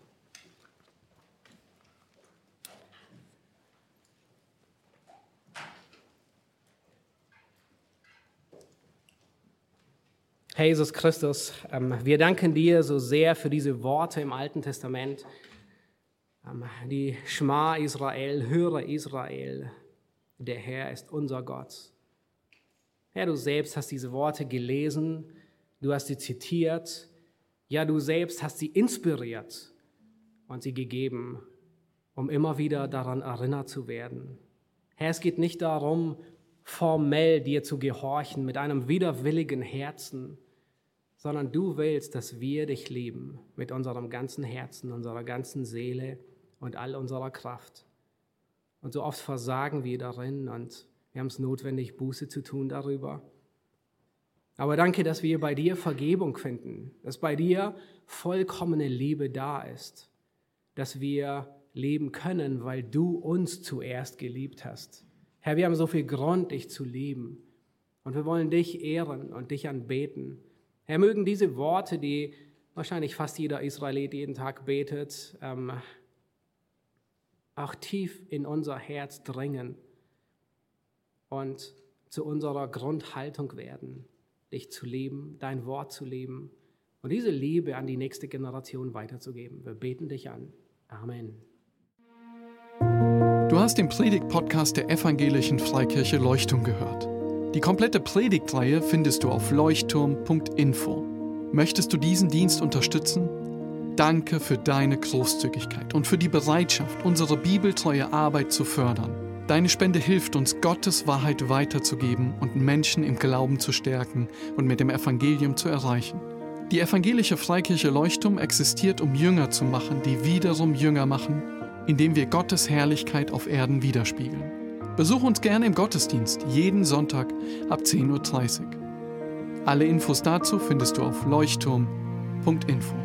Herr Jesus Christus, wir danken dir so sehr für diese Worte im Alten Testament. Die Schma Israel, höre Israel, der Herr ist unser Gott. Herr, du selbst hast diese Worte gelesen, du hast sie zitiert, ja, du selbst hast sie inspiriert, und sie gegeben, um immer wieder daran erinnert zu werden. Herr, es geht nicht darum, formell dir zu gehorchen mit einem widerwilligen Herzen, sondern du willst, dass wir dich lieben mit unserem ganzen Herzen, unserer ganzen Seele und all unserer Kraft. Und so oft versagen wir darin und wir haben es notwendig, Buße zu tun darüber. Aber danke, dass wir bei dir Vergebung finden, dass bei dir vollkommene Liebe da ist, dass wir leben können, weil du uns zuerst geliebt hast. Herr, wir haben so viel Grund, dich zu lieben und wir wollen dich ehren und dich anbeten. Herr, mögen diese Worte, die wahrscheinlich fast jeder Israelit jeden Tag betet, ähm, auch tief in unser Herz dringen und zu unserer Grundhaltung werden, dich zu lieben, dein Wort zu lieben und diese Liebe an die nächste Generation weiterzugeben. Wir beten dich an. Amen. Du hast den Predigt-Podcast der Evangelischen Freikirche Leuchtturm gehört. Die komplette Predigtreihe findest du auf leuchtturm punkt info. Möchtest du diesen Dienst unterstützen? Danke für deine Großzügigkeit und für die Bereitschaft, unsere bibeltreue Arbeit zu fördern. Deine Spende hilft uns, Gottes Wahrheit weiterzugeben und Menschen im Glauben zu stärken und mit dem Evangelium zu erreichen. Die Evangelische Freikirche Leuchtturm existiert, um Jünger zu machen, die wiederum Jünger machen, indem wir Gottes Herrlichkeit auf Erden widerspiegeln. Besuch uns gerne im Gottesdienst, jeden Sonntag ab zehn Uhr dreißig. Alle Infos dazu findest du auf leuchtturm punkt info.